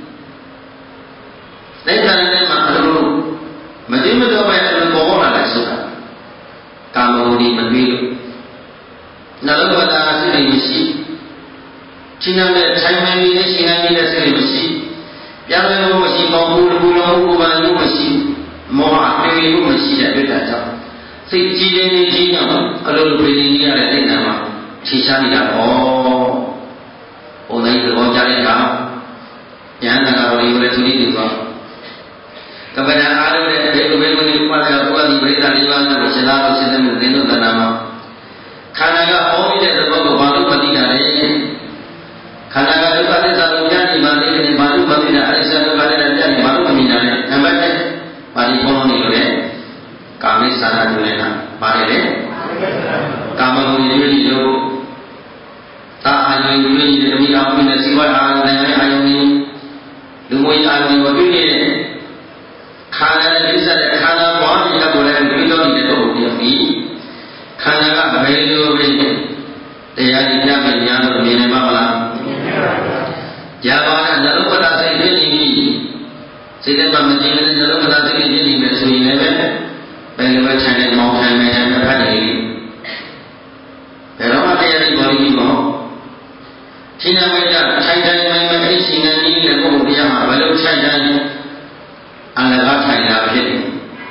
[SPEAKER 1] လက်ခံတဲ့မှာအလိုမသိမတော့ပဲအလိုပေါ်လာတယ်ဆိုတာကာမဂုဏ်ဒီမပြီးလို့နှလုံးဝတ္တစိတ်မရှိချင်းနဲ့ထိုင်မှန်နေတဲ့ရှင်နိုင်နေတဲ့စိတ်မရှိပြန်လည်လို့မရှိပေါဘူးလူလုံးဥပ္ပန်လို့မရှိမောဟအပေလို့မရှိတဲ့အတွက်ကြောင့်စိတ်ကြည်နေခြင်းကြောင့်အလိုလိုပြည်နေရတဲ့စိတ်နာမှာခြေချနေတာပေါ့ဘုံတိုင်းသဘောကျတဲ့အခါဉာဏ်နာတော်လေးကိုလည်းသူကြည့်ပြီးတော့ကပ္ပဏအားလုံးနဲ့ဘေကုဘေကုနိဥပဒကဘုရားဒီပရိသတ်၄ပါးကိုရှင်သာလို့ရှင်တဲ့မှုသင်တို့တဏ္ဍာမှာခန္ဓာကဟောပြီးတဲ့သဘောကိုဘာလို့မသိတာလဲခန္ဓာကဒုက္ခသစ္စာကိုကြားနေမှသိတယ်ဘာလို့မသိတာအရိစ္ဆဒုက္ခနဲ့ကြားနေဘာလို့မမြင်တာလဲနံပါတ်1ပါဠိခေါင်းလုံးနေလို့လေကာမိသနာတို့လည်းပါတယ်လေကာမဂုဏ်တွေတွေ့လို့တာအာယုန်တွေ့နေတဲ့မိအောင်ပြီးတဲ့စီဝါအာယုန်နဲ့အာယုန်ကြီးလူမွေးအာယုန်ကိုတွေ့နေတဲ့ခန္ဓာနဲ့ကိစ္စတဲ့ခန္ဓာပေါ်နေတဲ့ကိုယ်လည်းတွေ့တော့နေတဲ့ပုဂ္ဂိုလ်တယောက်ပြီးခန္ဓာကဘယ်လိုပဲတရားကြီးပြမယ်ညာလို့မြင်နိုင်ပါမလားကြာပါကနှလုံးပဒစိတ်ဖြစ်နေပြီစိတ်ထဲမှာမကြည်နေတဲ့နှလုံးပဒစိတ်ဖြစ်နေမယ်ဆိုရင်လည်းပဲလိုပဲခြံတဲ့မောင်းထိုင်မယ်နဲ့ဖတ်နေပြီဘယ်တော့မှတရားကြီးပေါ်ပြီးတော့ရှင်နာမိတ်ထိုင်ထိုင်မှန်အဲ့ရှင်နာကြီးတဲ့ပုဂ္ဂိုလ်တရားမှာဘယ်လိုထိုင်ထိုင်အလကားထိုင်တာဖြစ်တယ်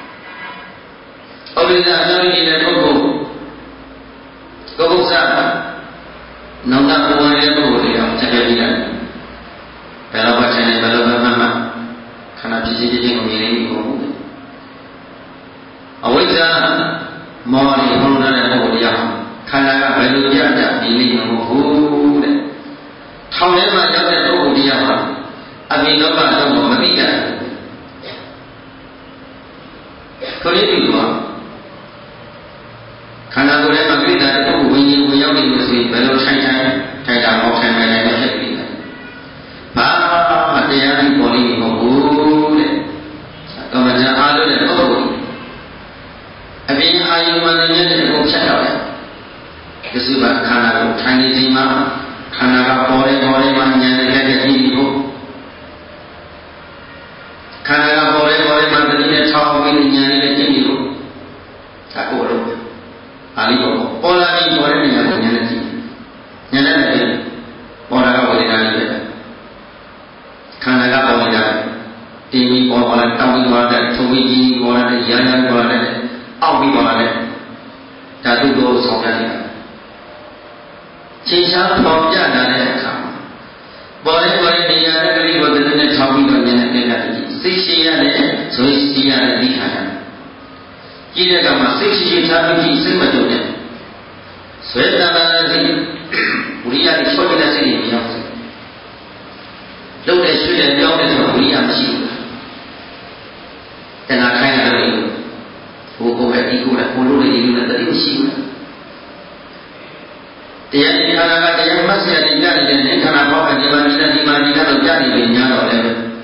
[SPEAKER 1] ဩဒိစ္စအလုံးကြီးတဲ့ပုဂ္ဂိုလ်ကိုယ်ကနောင်တပေါ်တဲ့ပုဂ္ဂိုလ်တရားဆက်ပြပြီးတယ်ဘယ်တော့မှထိုင်နေဘယ်လိုမှမှခန္ဓာဖြစ်ခြင်းကိုမြင်နေပြီမဟုတ်ဘူးအဝိဇ္ဇာမောဟတွေပုံနာတဲ့ပုဂ္ဂိုလ်တရားခန္ဓာကဘယ်လိုကြကြဒီလိမ့်မှာမဟုတ်ဘူးတဲ့ထောင်ထဲမှာရောက်တဲ့ပုဂ္ဂိုလ်တရားဟာအပြင်လောကတော့မသိကြဘူးကိုလေးတူကခန္ဓာကိုယ်ထဲမှာကိလေသာတဲ့ပုဂ္ဂိုလ်ဝင်ရောက်နေလို့ဆိုရင်ဘယ်လိုထိုင်တာမောထိုင်မယ်လည်းဖြစ်ပြီးတယ်ဘာတရားကြီးပေါ်လိမ့်မှာမဟုတ်ဘူးတဲ့ကမ္မဋ္ဌာန်းအားလုံးတဲ့ပုဂ္ဂိုလ်အပြင်အာယုမှန်နေတဲ့ကိုဖြတ်တော့တယ်ဒီစုပါခန္ဓာကိုထိုင်နေချိန်မှာခန္ဓာကပေါ်တယ်မှာဉာဏ်နဲ့လက်နဲ့ကြည့်ပြီးဖို့ခန္ဓာကပေါ်တယ်မှာတတိနဲ့ထောက်ပြီးဉာဏ်နဲ့ကြည့်ပြီးဖို့ဒါကိုလို့အာလိပေါ်လာပြီးပေါ်တဲ့နေရာကိုဉာဏ်နဲ့ကြည့်ဉာဏ်နဲ့ကြည့်ပေါ်တယ်ချိန်ရှားပေါ်ပြလာတဲ့အခါပေါ်လေနေရာတကလေးကိုတည်းနဲ့ထောက်ပြီးတော့ဉာဏ်နဲ့သိတာစိတ်ရှိရတယ်ဆိုရင်ရှိရတဲ့သိခါရတယ်ကြည့်တဲ့အခါမှာစိတ်ရှိထားပြီးစိတ်မတုံနဲ့ဆွဲတန်တာစိတ်ဝိရိယနဲ့ချောတဲ့စိတ်တွေမရောက်ဘူးလုံးတဲ့ရွှေ့တဲ့ပြောင်းတဲ့ဆိုဝိရိယမရှိဘူးတဏှာခိုင်းရတယ်ဘိုးဘိုးပဲဒီကိုလည်းဘိုးလို့လည်းဒီလိုလည်းတတိမရှိဘူးတရားဒီခန္ဓာကတရားမှတ်ရတဲ့ကြားနေတဲ့ခန္ဓာဘောကဒီမှာဒီမှာတော့ကြားနေပြီညာတော့လည်း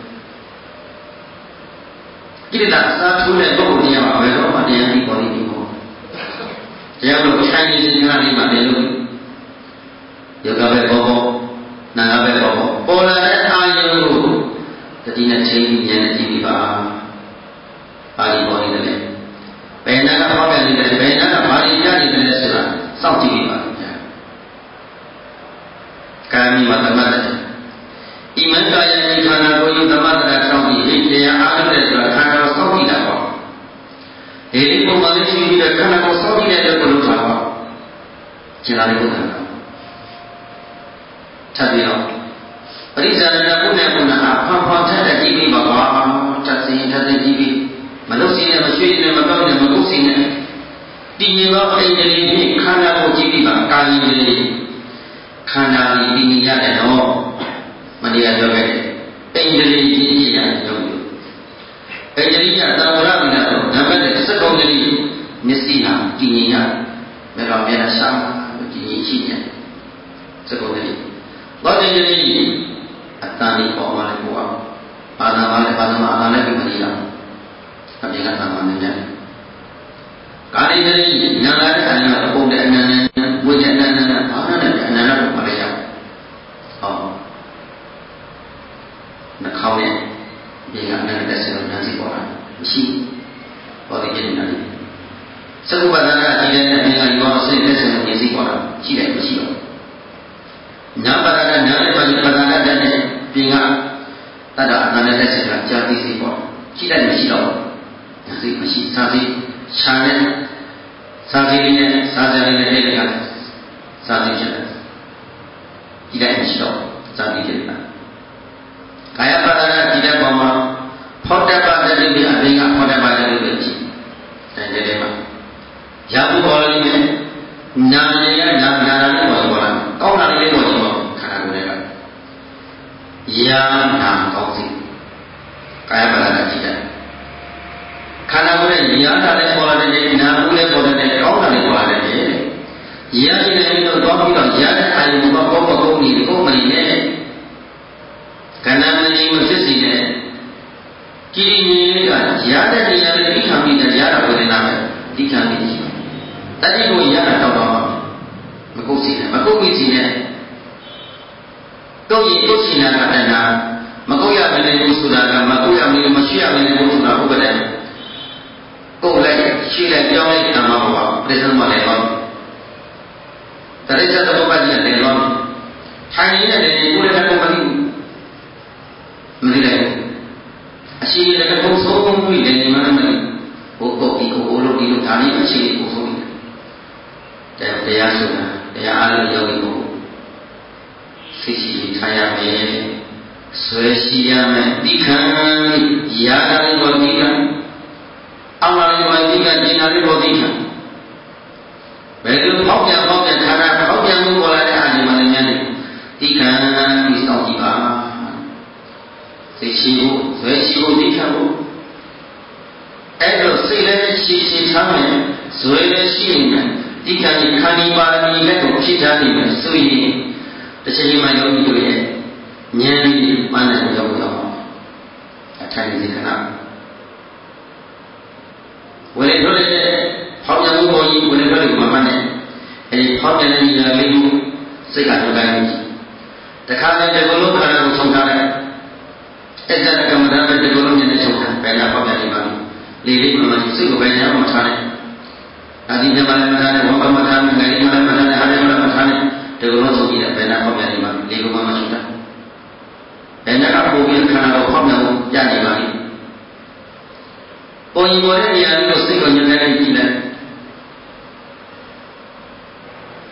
[SPEAKER 1] ကိလေသာအစားထိုးတဲ့ပုဂ္ဂိုလ်တရားမှာဘယ်တော့မှတရားပြီးပေါ်နေပြီမဟုတ်တရားလို့ခိုင်းနေတဲ့ခန္ဓာလေးမှာလည်းလို့ယောဂပဲပေါ်နာငါပဲပေါ်လာတဲ့အာယုကိုတတိနဲ့ချိန်ပြီးဉာဏ်နဲ့ကြည့်ပြီးပါပါဠိပေါ်နေတယ်ဘယ်နာကဟောတယ်နေတယ်ဘယ်နာကဘာတွေကြားနေတယ်ဆိုတာစောင့်ကြည့်ပြီးပါကာမိမသမတ္တဣမံကာယနိခန္ဓာကိုယသမတ္တရာစောင့်ကြည့်တရားအားထုတ်တဲ့ဆိုတာခန္ဓာကိုစောင့်ကြည့်တာပေါ့ဒီပုံမှန်လေးရှိပြီးတော့ခန္ဓာကိုစောင့်ကြည့်တဲ့အတွက်ကိုလုပ်တာပေါ့ကျင်လာတဲ့ပုဂ္ဂိုလ်ထပ်ပြီးတော့ပရိစ္ဆာရဏပုဏ္ဏပုဏ္ဏအဖောထက်တဲ့ကြည့်ပြီးပါကွာထပ်စဉ်ကြည့်ပြီးမလုစီနဲ့မရွှေ့နဲ့မကောက်နဲ့မကုတ်စီနဲ့တည်ငြိမ်သောအိန္ဒြေဖြင့်ခန္ဓာကိုကြည့်ပြီးပါကာယလေးခန္ဓာကြီးတည်ငြိမ်ရတယ်တော့မတရားပြောခဲ့အိန္ဒြေကြီးကြီးရတယ်တော့အိန္ဒြေကသံဝရမိနာတော့နံပါတ်1စက္ကုံတည်းမျက်စိဟာတည်ငြိမ်ရတယ်မျက်တော်မျက်နှာရှာတည်ငြိမ်ရှိတယ်စက္ကုံတည်းသောတည်းကြီးအတ္တလေးပေါ်မှာလည်းပေါ်အောင်အာနာပါလည်းပါသမအာနာလည်းပြီးမနေတော့အပြင်ကသံဃာနဲ့ကြားကာရိတည်းညာလာတဲ့အနန္တပုံတဲ့အနန္တဝိဇ္ဇအနန္တဘာနာနဲ့အနန္တကိုမလဲရဟောနှာခေါင်းနဲ့ပြင်ကအနန္တသက်ဆိုတော့ဉာဏ်စီပေါ်လာမရှိဘူးဟောဒီကျနေတာလေသကုပ္ပဒါနအကြည့်တဲ့အပြင်ကဒီဘောစိတ်သက်ဆိုတော့ဉာဏ်စီပေါ်လာရှိတယ်မရှိတော့နာပရဒနာနဲ့ပါဠိပဒါနတဲ့ပြင်ကတတ္တအနန္တသက်ဆိုတာကြာသိစီပေါ်ရှိတယ်မရှိတော့စိတ်မရှိစားစိတ်ခြာနဲ့စားစိတ်လေးနဲ့စားကြလေးနဲ့တိတ်ကစားစိတ်ဖြစ်တယ်ဒီတိုင်းမရှိတော့စားစိတ်ဖြစ်တယ်ကာယပါဒနာဒီတဲ့ပုံမှာဖောတ္တပါဒတိပြီးအပြင်ကဖောတ္တပါဒတိပဲကြည့်တဲ့မှာရဖို့ပေါ်လိမ့်မယ်နာနေရနာလေးပေါ်လာကောင်းတာလေးပေါ်ကြည့်ပါခန္ဓာကိုယ်တွေကယာနာကောင်းစီကာယပါဒနာကြည့်တယ်ခန္ဓာကိုယ်ရဲ့ဉာဏ်ထားတဲ့ပေါ်လာတဲ့နာမှုနဲ့ပေါ်တဲ့ကောင်းတာတွေပေါ်လာတဲ့ဉာဏ်ရည်နေလို့တော့ပြီးတော့ရတဲ့အာယုံကကောကုန်းနေကိုမနေနဲ့ခန္ဓာမနေမဖြစ်စေနဲ့ကြည်ရည်ကရတဲ့နေရာလေးသိခံပြီးတဲ့ရတာဝေဒနာပဲသိခံပြီးရှိတယ်တတိကိုရတာတော့မကုတ်စီနဲ့မကုတ်ပြီးစီနဲ့တော့ရင်ကုတ်စီနာကတဏှာမကုတ်ရမနေဘူးဆိုတာကမကုတ်ရမနေမရှိရမနေဘူးဆိုတာဥပဒေကိုယ်လိုက်ရှိလိုက်ပြောင်းလိုက်တာမှာပေါ့ပြည့်စုံမှလည်းပေါ့တရိစ္ဆာသဘောပါကြီးလည်းပေါ့ထိုင်နေတဲ့နေကိုယ်လည်းကိုယ်မသိဘူးမသိလိုက်အရှိလည်းကိုယ်ဆုံးပြီးလည်းဒီမှာမသိဘုကိုဒီကိုလို့ဒီလိုဒါလေးအရှိကိုဆုံးပြီးတယ်တရားဆိုတာတရားအားလုံးရောက်ပြီးကိုသိရှိထားရမယ်ဆွဲရှိရမယ်ဒီခံရာဂလေးကိုဒီခံအမှန်လေးပါဒီကကျင်နာလေးပေါ်သိခံဘယ်လိုပေါက်ပြန်ခါတာပေါက်ပြန်မှုပေါ်လာတဲ့အာရုံမှလည်းများနေဒီခံဒီစောင့်ကြည့်ပါသိရှိဖို့ဆွဲရှိဖို့သိခံဖို့အဲ့တော့စိတ်လည်းရှိထားမယ်ဆွဲလည်းရှိနေတယ်ဒီခံဒီခန္ဒီပါရမီလက်ကိုဖြစ်ထားနေမယ်ဆိုရင်တစ်ချိန်မှယောဂီတို့ရဲ့ဉာဏ်ကြီးမှန်တယ်ရောက်တော့အထိုင်ဒီခဏဝေထုတ်တဲ့ဖောက်ပြန်မှုပေါ်ကြီးဝေထုတ်တဲ့မှာမှနဲ့အဲဒီဖောက်ပြန်တဲ့နေရာလေးကိုစိတ်ကထုတ်တိုင်းတခါတည်းဒီလိုခန္ဓာကိုဆုံးထားတယ်အဲ့ဒါကမ္မဋ္ဌာန်းပဲဒီလိုမျိုးနဲ့ချုပ်တာဘယ်နာဖောက်ပြန်နေပါလဲလေးလေးမှစိတ်ကိုပဲညာမှထားတယ်အာဒီမြမလည်းမထားနဲ့ဝမမထားနဲ့ငယ်လေးမှလည်းမထားနဲ့ဟာလေးမှလည်းမထားနဲ့ဒီလိုဆုံးကြည့်တယ်ဘယ်နာဖောက်ပြန်နေပါလဲလေးကမှမရှိတာဘယ်နာကပုံပြီးခန္ဓာကိုဖောက်ပြန်ဖို့ရနေပါလိမ့်ပေါ်ရင်ပေါ်တဲ့နေရာမျိုးစိတ်ကိုညှိနှိုင်းကြည့်လိုက်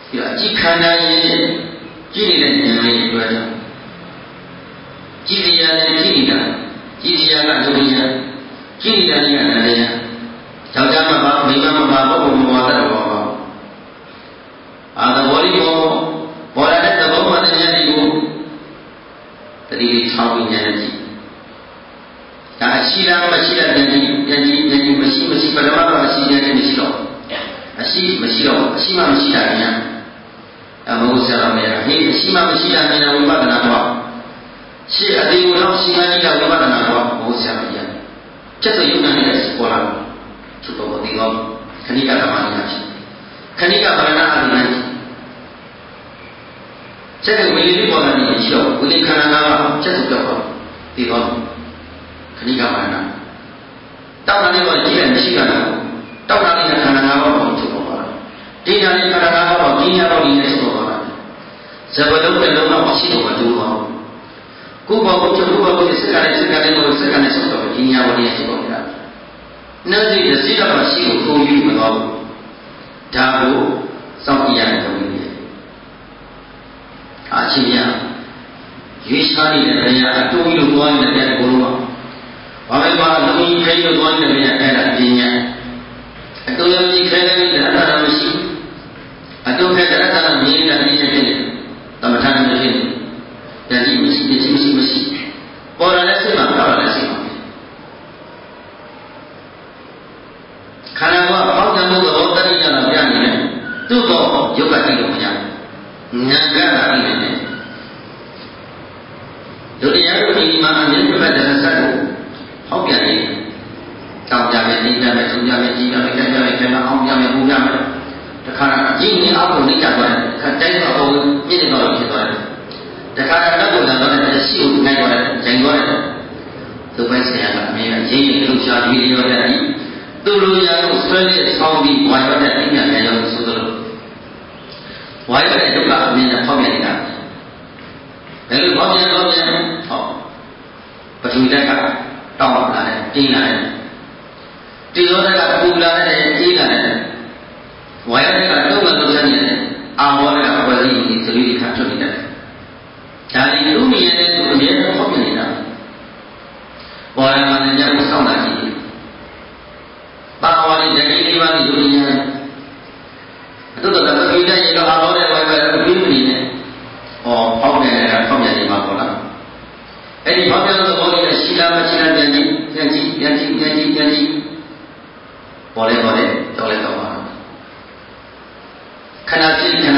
[SPEAKER 1] ဒီတော့အကြည့်ခန္ဓာရဲ့ကြည့်နေတဲ့ဉာဏ်လေးတွေ့တာကြည့်ရတဲ့ကြည့်နေတာကြည့်ရကဒုတိယကြည့်နေတာကနာရီယောက်ျားမပါမိန်းမမပါပုဂ္ဂိုလ်မပါတဲ့ဘောပါအာသဘောလေးပေါ်လာတဲ့သဘောမှန်တဲ့ဉာဏ်လေးကိုတတိယ6ဉာဏ်နဲ့ကြည့်ဒါရှိလားမရှိလားဉာဏ်ကြီးမရှိပရမတ်တော့ရှိတယ်မရှိတော့မရှိတော့အရှိမှမရှိတာဉာဏ်အမောဆရာမေဟိအရှိမှမရှိတာဉာဏ်ဝိပဿနာတော့ရှေ့အသေးကိုတော့ရှိမှကြီးတာဝိပဿနာတော့မောဆရာမကြီးချက်စရုပ်နာနဲ့ပေါ်လာသူ့တော်ဒီကောခဏိကကမညာဖြစ်ခဏိကဗရဏအဒိနာချက်တဲ့ဝိလိပေါ်လာနေရှိတော့ဝိလိခန္ဓာ၅ပါးချက်စုပြောက်တော့ဒီကောခဏိကဗရဏတောက်တာလေးပေါ်ကြည့်တယ်မရှိတာတောက်တာလေးကခန္ဓာ၅ပါးပေါ်ချုပ်ပေါ်လာဒီညာလေးခန္ဓာ၅ပါးပေါ်ဒီညာပေါ်ဒီနဲ့ချုပ်ပေါ်လာဇဘလုံးတစ်လုံးတော့ရှိတော့မတူပါဘူးကိုယ်ပေါ်ကိုချုပ်ကိုယ်ပေါ်ကိုစက္ကနဲ့ချုပ်တော့ဒီညာပေါ်ဒီနဲ့ချုပ်ပေါ်လာနှစိတ်စိတ်တော့ရှိကိုပုံယူမသွားဘူးဒါကိုစောင့်ကြည့်ရတယ်ပုံယူတယ်အချင်းများရွေးရှားနေတဲ့နေရာအတူတူလို့သွားနေတဲ့ဘုရားဘာပဲပါလုံကြီးခိုင်းလို့သွားနေတဲ့နေရာအဲ့ဒါပညာအတူယုံကြည်ခိုင်းတဲ့ရတ္တနာမရှိအတူခဲတဲ့ရတ္တနာမြင်တဲ့နေရာဖြစ်နေသမထနာမရှိတတိမရှိပေါ်လာတဲ့စိတ်မှာပေါ်လာတဲ့စိတ်မှာခန္ဓာကပေါက်တဲ့ဘုရားတတိယနာပြနေတယ်သူ့တော့ယုတ်ကတိလို့မရဘူးဉာဏ်ကလာနေတယ်ဒုတိယတို့ဒီမှာအမြင့်ပြတ်တဲ့စက်ကိုဟောက်ပြန်နေတောင်းကြမယ်နေကြမယ်ထုံကြမယ်ကြီးကြမယ်တက်ကြမယ်ကျမအောင်ကြမယ်ပူကြမယ်တခါအကြီးကြီးအောက်ကိုနေကြသွားတယ်ခက်တိုက်တော့ပြည့်တော့ဖြစ်သွားတယ်တခါတော့ကိုလာတော့တဲ့ရှိကိုနိုင်သွားတယ်ဂျင်သွားတယ်သူပဲဆရာကအမေကရင်းရလှူရှားပြီးရောတဲ့သူလိုရာကိုဆွဲနဲ့ဆောင်းပြီးဝါရတဲ့အမြတ်များရောဆိုသလိုဝါရတဲ့ဒုက္ခအမြင်နဲ့ဖောက်ပြန်နေတာဘယ်လိုဖောက်ပြန်ဟောပထဝီဓာတ်ကတောင်းလာတယ်ပြင်းလာတယ်တေဇောဓာတ်ကပူလာတယ်အေးလာတယ်ဝါရတဲ့ကတုံ့ပြန်လုပ်နေတယ်အာမောဓာတ်ကဝစီဒီသတိခါထုတ်နေတယ်ဒါဒီလူမြင်တဲ့သူအမြဲဖောက်ပြန်နေတာဘောရမနဲ့ကြောက်ဆောင်းလာကြည့်ပါဝါရီတတိလေးပါးကိုယူနေရတယ်အတူတူပထဝီဓာတ်ရေတော့အာမောတဲ့ဝါရတဲ့ပြီးနေတယ်ဖောက်ပြန်နေတာဖောက်ပြန်နေမှာပေါ့လားအဲ့ဒီဖောက်ပြန်တဲ့ဘောလေးရှိလားမရှိလားပြန်ကြည့်ပေါ်လေတော့ပါခဏဖြစ်နေတာ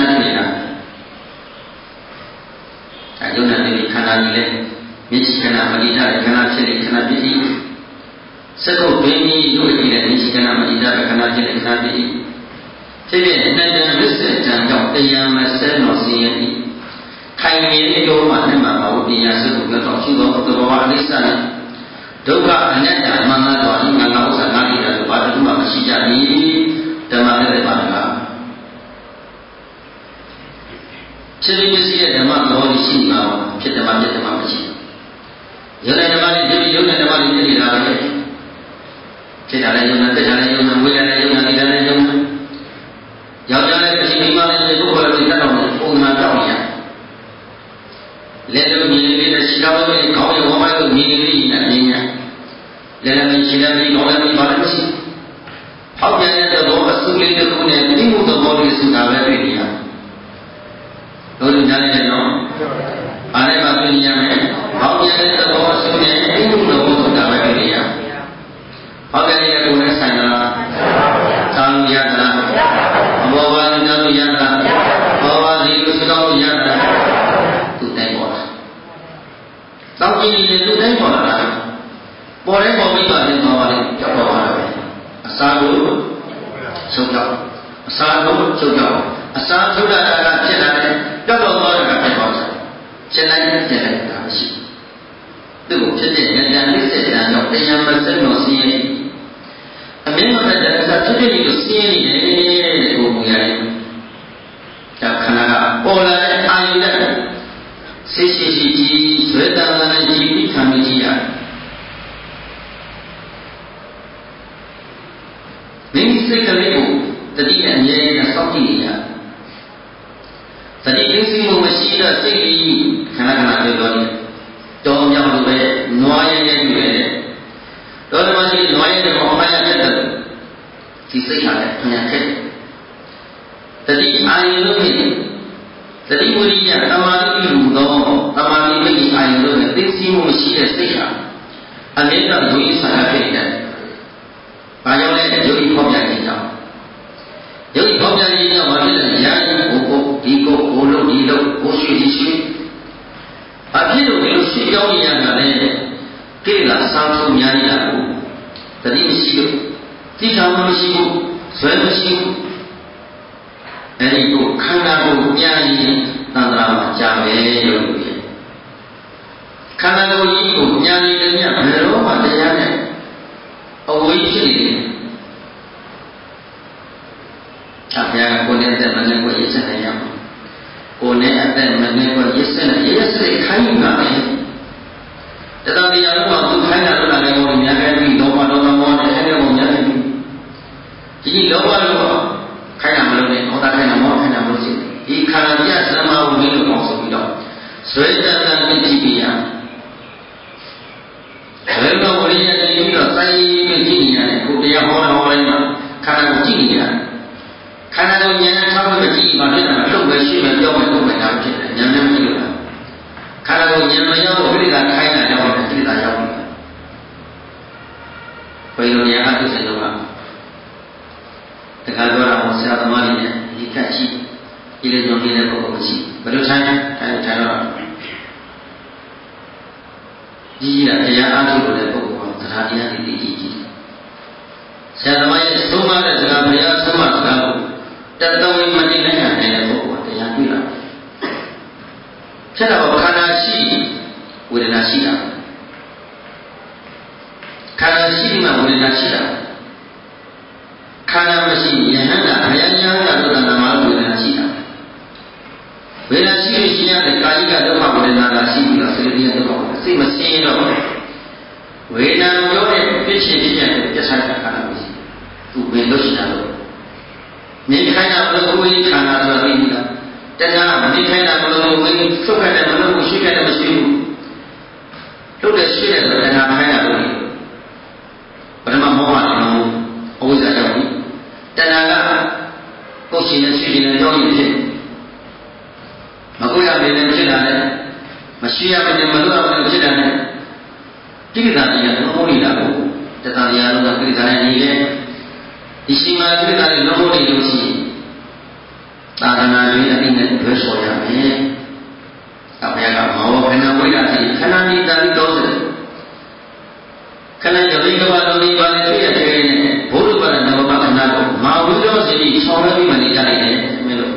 [SPEAKER 1] အယုံနာတိခန္ဓာကြီးလေမျက်စိခဏမတိတာခဏဖြစ်နေခဏဖြစ်၏စကုတ်ဘင်းကြီးတို့ကြည့်တဲ့မျက်စိခဏမတိတာခဏဖြစ်နေခဏဖြစ်၏ဖြစ်ဖြစ်အနတ္တဝိစ္ဆေတံကြောင့်တရားမဆဲတော်စီရင်၏ခိုင်မြဲတို့မှနဲ့မှာဘာဝတရားစကုတ်ကတော့ရှိသောသဘောအနိစ္စနဲ့ဒုက္ခအနတ္တမင်္ဂတော်ဤငါဥစ္စာငါတိတာဆိုဘာတစ်ခုမှမရှိကြဘူးဓမ္မနဲ့ပါတာဖြစ်ပြီးမရှိတဲ့ဓမ္မသဘောရှိမှာဖြစ်ဓမ္မမရှိရုပ်နဲ့ဓမ္မလေးဖြစ်ပြီးရုပ်နဲ့ဓမ္မလေးဖြစ်နေတာပဲဖြစ်တာလည်းယုံနဲ့တက်တာလည်းယုံနဲ့ဝေးတာလည်းယုံနဲ့ဒီတာလည်းယုံနဲ့ယောက်ျားလည်းအချိန်မိန်းမလည်းပုဂ္ဂိုလ်လည်းတတ်တော်နဲ့ပုံမှန်တောင်းရလက်လုံးမြင်နေတဲ့ရှိတော်ပဲခေါင်းရောဝမ်းလို့မြင်နေပြီးနဲ့မြင်ရလက်လည်းရှိတယ်ပြီးခေါင်းလည်းဘာလည်းမရှိဟောက်ပြန်တဲ့သဘောအစုလေးတစ်ခုနဲ့ပြိမှုသဘောလေးစုတာပဲတွေ့နေရတို့လူများလည်းနော်အားလည်းမပြင်းရမယ်ဟောက်ပြန်တဲ့သဘောအစုနဲ့ပြိမှုသဘောစုတာပဲတွေ့နေရဟောက်ပြန်တဲ့ကိုယ်နဲ့ဆိုင်တာသာလို့ရတာအဘောဘာလို့ကြားလို့ရတာဘောဘာဒီလိုစကားလို့ရတာသူတိုင်းပေါ်တာတောင်းကြည့်နေသူတိုင်းပေါ်လာတာပေါ်တဲ့ပေါ်ပြီးပါတယ်ပေါ်ပါလေကြောက်ပေါ်ပါလေအစာကိုချုပ်ကြောက်အစာကိုချုပ်ကြောက်အစာထုတ်တာကဖြစ်လာတယ်ကြောက်တော့သွားတာကဖြစ်သွားတယ်ဖြစ်လိုက်တာမရှိသူ့ကိုဖြစ်တဲ့ဉာဏ်တန်လိစေတန်တော့တရားမစက်လို့စီးရင်အမြင်မဲ့တဲ့ဖြစ်ဖြစ်လို့စီးရင်တဲ့ကိုမူရတယ်ဒါခန္ဓာကပေါ်လာတဲ့အာယုနဲ့စိတ်ရှိဆွဲတန်တဲ့ကြည်ပြီးခံပြီးကြည့်ရမိမိစိတ်ကလေးကိုတတိယအမြဲတမ်းစောင့်ကြည့်နေရတတိသိစိမှုမရှိတဲ့စိတ်ကြီးခဏခဏပြောနေတောင်းကြောင်လိုပဲနွားရဲနေပြီလေတော်တယ်မရှိနွားရဲတဲ့ဘောမှာရတဲ့ဒီစိတ်ဟာလည်းပြန်ခက်တတိအာယုလို့နေတတိဝိရိယသမာဓိလူသောသမာဓိမိတ်အာယုလို့နေသိစိမှုမရှိတဲ့စိတ်ဟာအမြဲတမ်းဒုက္ခဆန္ဒဖြစ်တယ်။ဘာကြောင့်လဲယုတ်ဖောက်ပြန်ခြင်းကြောင့်ယုတ်ဖောက်ပြန်ခြင်းကြောင့်ဘာဖြစ်လဲရာယုကိုဒီကိုကိုလုံးဒီလုံးကိုရှိဒီရှိအဖြစ်လို့ဒီလိုရှိကြောင်းရတာလေကိလေသာစားထုတ်များရတာကိုတတိမရှိလို့သိချာမှုမရှိဘူးဇွဲမရှိဘူးအဲဒီကိုခန္ဓာကိုပြန်ရင်သံဃာမှာကြာပဲလို့ပြောခန္ဓာကိုယ်ကြီးကိုညာနေတယ်ညဘယ်တော့မှတရားနဲ့အဝေးဖြစ်နေတယ်။အဖေကကိုယ်နဲ့အသက်မနဲ့ကိုရစ်စက်နေရမှာ။ကိုယ်နဲ့အသက်မနဲ့ကိုရစ်စက်နေရစ်စက်ခိုင်းတာပဲ။တတန်တရားလုံးကသူခိုင်းတာလို့လည်းဟောများခဲ့ပြီးလောဘမောနဲ့အဲ့ဒါကိုများခဲ့ပြီးဒီလောဘလို့ခိုင်းတာမလို့နဲ့ဟောတာခိုင်းတာမောခိုင်းတာမလို့ရှိတယ်။ဒီခန္ဓာပြဇမဝိလို့ပေါင်းဆိုပြီးတော့ဇွဲတန်တန်ပြည့်ပြည့်ရဘယ်လိုဝိရိယတည်ပြီးတော့စိုင်းပြီးကြည့်နေရတယ်ကိုတရားဟောတိုင်းမှာခန္ဓာကိုကြည့်နေရတယ်ခန္ဓာကိုဉာဏ်ထားပြီးကြည့်မှဖြစ်တာလှုပ်ပဲရှိမှပြောမယ်လုပ်မယ်ဒါဖြစ်တယ်ဉာဏ်နဲ့မကြည့်လို့လားခန္ဓာကိုဉာဏ်မရောက်ဘူးပြိတ္တာခိုင်းတာရောက်တယ်ပြိတ္တာရောက်တယ်ဘယ်လိုဉာဏ်အားထုတ်စင်တော့တခါပြောတာဟောဆရာသမားတွေနဲ့ဒီကတ်ရှိဒီလိုကြောင့်နေတဲ့ပုဂ္ဂိုလ်ကိုရှိဘယ်လိုထိုင်တော့ကြီးရတရားအားထုတ်တဲ့ပုဂ္ဂိုလ်ကတရားတရားတွေကြီးကြီးဆရာသမားရဲ့သုံးပါးတဲ့စကားဘုရားသုံးပါးစကားကိုတတဝိမတိနိုင်တဲ့ပုဂ္ဂိုလ်ကတရားတွေ့လာဖြစ်တော့ခန္ဓာရှိဝေဒနာရှိတာခန္ဓာရှိမှဝေဒနာရှိတာခန္ဓာမရှိယဟန္တာဘုရားညာတာလို့နာမဝေဒနာရှိတာဝေဒနာရှိလို့ရှိရတဲ့ကာယကဒုက္ခဝေဒနာကရှိပြီးတော့စေတသိက်ဒုက္ခစိတ်မစင်းတော့ဝေဒနာပြောတဲ့ဖြစ်ချင်းဖြစ်တဲ့ပြဿနာခန္ဓာကိုရှိသူဝင်လို့ရှိတာလို့နေခိုင်းတာဘယ်လိုဝိခန္ဓာဆိုပြီးနေတာတဏှာနေခိုင်းတာဘယ်လိုဝိသုခတဲ့ဘယ်လိုရှိခဲ့တယ်မရှိဘူးတို့တဲ့ရှိတဲ့တဏှာခိုင်းတာလို့ပထမမောဟတယ်လို့အဝိဇ္ဇာကြောင့်တဏှာကကိုယ်ရှင်နဲ့ရှိနေတဲ့ကြောင့်ဖြစ်မကိုရတဲ့နဲ့ဖြစ်တာနဲ့မရှိရတဲ့မလို့ရတဲ့ဖြစ်တာနဲ့တိက္ကတာတရားလုံးဝနေတာကိုတတန်တရားလုံးကတိက္ကတာနဲ့နေလေဒီရှိမှတိက္ကတာနဲ့လုံးဝနေလို့ရှိရင်သာသနာ့ရေးအတိနဲ့တွဲဆော်ရမယ်။အဖေကမောခဏဝိဒ္ဓတိခဏနိတာတိတော်တယ်ခဏကြိကဘာလုံးဒီပါလေပြည့်တဲ့နဲ့ဘုရားကနဝမခဏကိုမာဝိသောစီဆောင်ရွက်ပြီးမှနေကြလိုက်တယ်မင်းတို့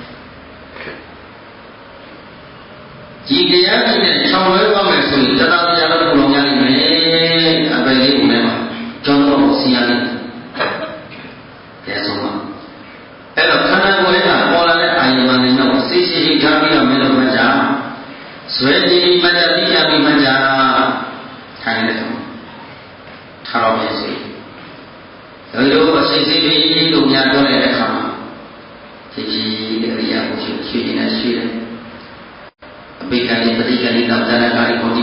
[SPEAKER 1] ဒီတရားဖြစ်တဲ့ဆောင်ရွက်ပါမယ်ဆိုရင်တတတရားလုံးပုံရနိုင်မယ်အပယ်လေးကိုလည်းမှာကျောင်းတော်ဆင်းရတယ်တဲ့ဆုံးပါအဲ့တော့ခန္ဓာကိုယ်ကပေါ်လာတဲ့အာယုန်တွေတော့စိတ်ရှိရှိထားပြီးတော့မင်းတို့မှကြဇွဲကြည့်ပြီးမှကြပြီးကြပြီးမှကြထိုင်တဲ့ကောင်ထားတော့မယ်စိတ်ဒါလိုစိတ်စိတ်ပြီးလို့ညာပြောတဲ့အခါမှာစိတ်ကြီးတဲ့အရာကိုရှိနေရှိတယ်အပိကတိပฏิကတိသံဃာနာကာရီဟောတိ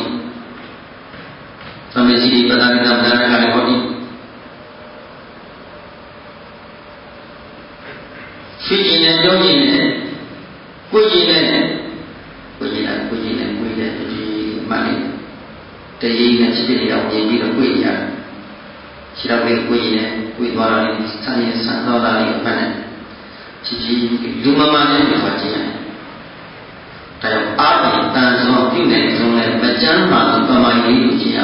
[SPEAKER 1] သမစီပဒနာသံဃာနာကာရီဟောတိရှိကျင်တဲ့ကြောကျင်တဲ့ကိုကျင်တဲ့ကိုကျင်တဲ့ကိုကျင်တဲ့ဒီမှန်တယ်တည်ရည်နဲ့ဖြစ်ဖြစ်ရောက်ကျင်ပြီးတော့ကိုရရတယ်ရှိတော့လေကိုကျင်တဲ့ကိုသွားတာလေးဆန်းရဆန်းတော့တာလေးအမှန်နဲ့ကြီးလူမမနဲ့ပြောကြည့်ရတယ်ဒါကြောင့်အာရုံတန်ဆုံးပြုတဲ့ဆုံးနဲ့မကြမ်းပါဘူးပမာရေးကိုကြည့်ရ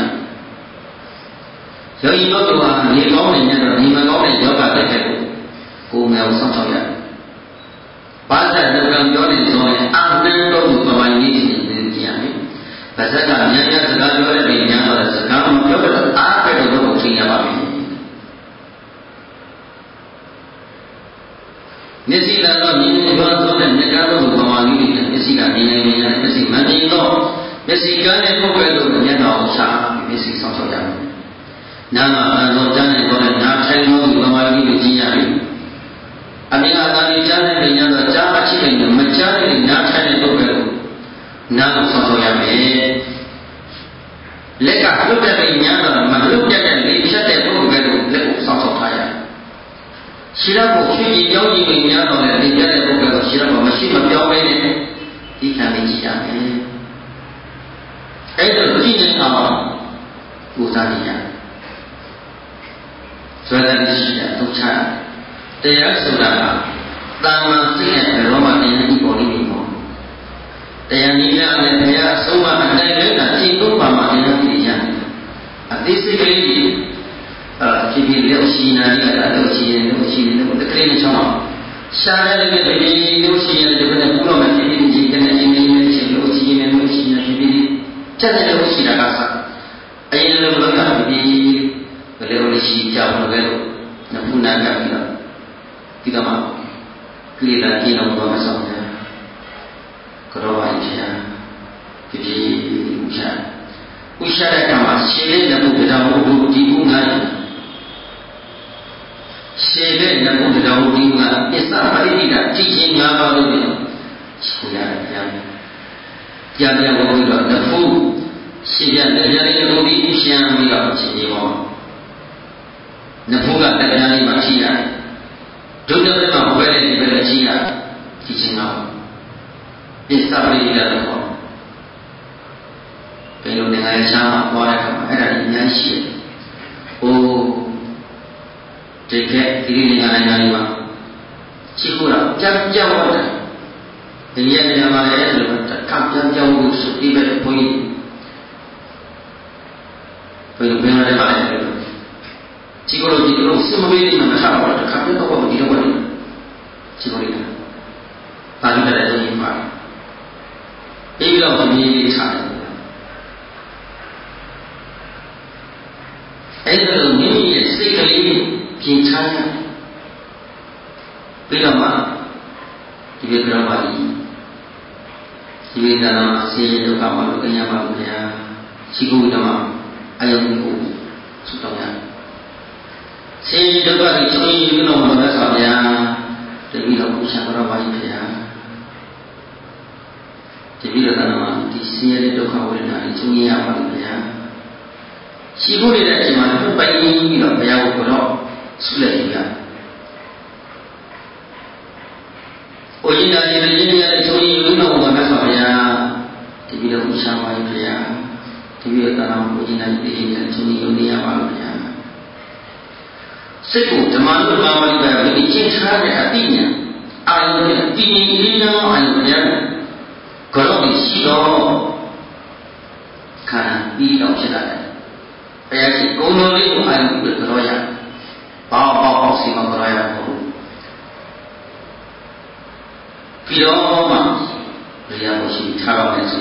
[SPEAKER 1] ယောဂီပုဂ္ဂိုလ်ဟာနေကောင်းနေမြတ်တော့ဒီမကောင်းတဲ့ယောဂတက်တဲ့ကိုယ်ငယ်အောင်ဆောင်းဆောင်ရတယ်ဘာသာဒုက္ခပြောနေဆိုရင်အာနန္တောပမာရေးကိုကြည့်ရတယ်ဘာသာကဉာဏ်ရစကားပြောတဲ့ဉာဏ်တော်စကားမပြောတဲ့အားပဲတော့ကိုသိရပါမယ်မျက်စိကတော့မြင်နေပါဆိုတဲ့မျက်ကားတို့ပမာရေးတွေမျက်စိကမြင်နေရတယ်မျက်စိမမြင်တော့မျက်စိကလည်းပုဂ္ဂိုလ်တို့မျက်တော်ချမျက်စိဆောင်းဆောက်ရမယ်နာမအန်တော်ကျမ်းနေတော့နာထိုင်လို့ပမာရေးကိုကြည့်ရတယ်အမြင်အသာလေးကြားတဲ့ဉာဏ်တော့ကြားမှရှိတယ်မကြားတဲ့နား 나도 서서야매 내가 그때의 인연은 만족되는 리셋의 부분에도 내고 서서타야 싫어하고 휴지 영지의 인연은 리셋의 부분에도 싫어하고 마시면 뼈매네 이 감이지야매 애들 그지는 아마 우산이야 저희가 시대 도착 대학수다가 땅만 쓰게 로마는 이거리고 대한민국의 대학 소만 안되는 지금만 되는 아디스들이 기비를 시나리가 되어지는 그런 처럼 샤라를 되어지는 그런 부러운 기비인지 그런 지면이 되어지는 것이냐 기비 자체로 시작하사 아이를 불러가 기비 그래서 시작하는 거로 나쁘나가 비가마 그리다 이런 거 하면서 그러와 이제야 그지 우샤의 가마 시대의 부부다고 디군가 시대의 부부다고 디군가 이사 바리디가 지진가 봐도 시구야 야야고 이거 너무 시대의 자리에 우리 시향이가 지지고 너무가 대단히 많지야 돈들만 보내는 거를 지야 지진가 이사브리라고 그리고 내가 참 뭐랄까 애라니 년시 오 되게 드리는 아니야 지구라 짱짱하다 이야기를 말해 들었다 깜짝깜짝 수입에 보이는 변화를 말해 지구로 스무비리만 살아버렸다 깜짝하고 잃어버린다 지구리가 반대로 힘만 이런 분위기 사는 애들은 미미의 세계이 괜찮아 그러면 이게 들어봐니 이게 나나 세계도 가면 그냥 말이야 지구이다만 아영이고 수동이야 세계도 가기 총이 이거는 뭐가 사냐 여기가 구상으로 많이 돼야 비로다나마 디시엘의 독하고는 중요한 말이야. 시골이라지만 빨리 배우고로 술래야. 오진다리를 얘기하는 종이 유능한 거면서야 비로 우상와야. 비로다나마 오진다리를 얘기하는 종이 유능한 말이야. 세고 드만을 마무리가 여기 칭찬하게 아디냐. 아니면 비니리나 아니면 그런 시도 가는 비도 없이다. 그래야지 공론이고 알고 들어야 바오바오시만 들어야 하고 비로만 그래야 보시 차가면서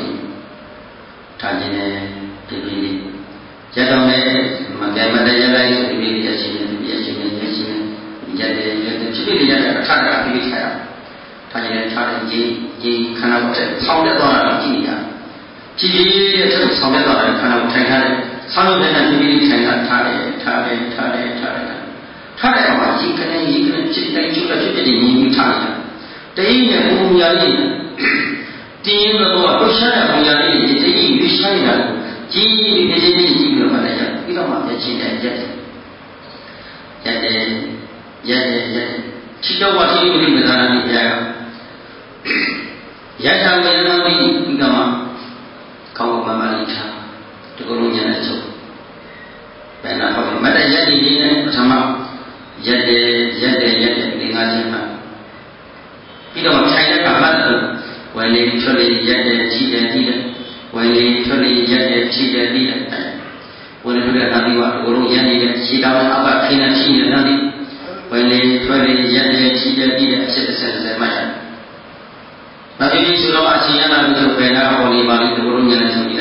[SPEAKER 1] 자신의 비밀이 제동에 만대마대야라이 비밀이 자신의 이제 비밀이 차가 비밀이 차야 자신의 차는지 이 하나고 성대도라는 기니까 지지에서 성대도라는 하나고 생각을 산업에는 비밀이 생각 타래가 이거는 진짜 주가 주제지 이미 타이야 대인의 공약이 띠인도 또 샤야 공약이 대인 유샤이나 지이 대제비 지금 말이야 이거만 대신에 예 치료와 치료를 배달하는 게 야장면이 이거만 가고만 말이야 그걸로 얘네죠 맨날 하고 맨날 얘기는 정말 내가 지금 비록 차이가 많아도 원래 처리 지대디는 원래 처리 지대디는 원래 그래 나비와 그걸로 얘기는 시간을 아까 그냥 치는 나비 원래 처리 지대디는 세세세 말이야 나비 수로 아시야나 비로 배나 오니 말이 그걸로 얘기는 소리다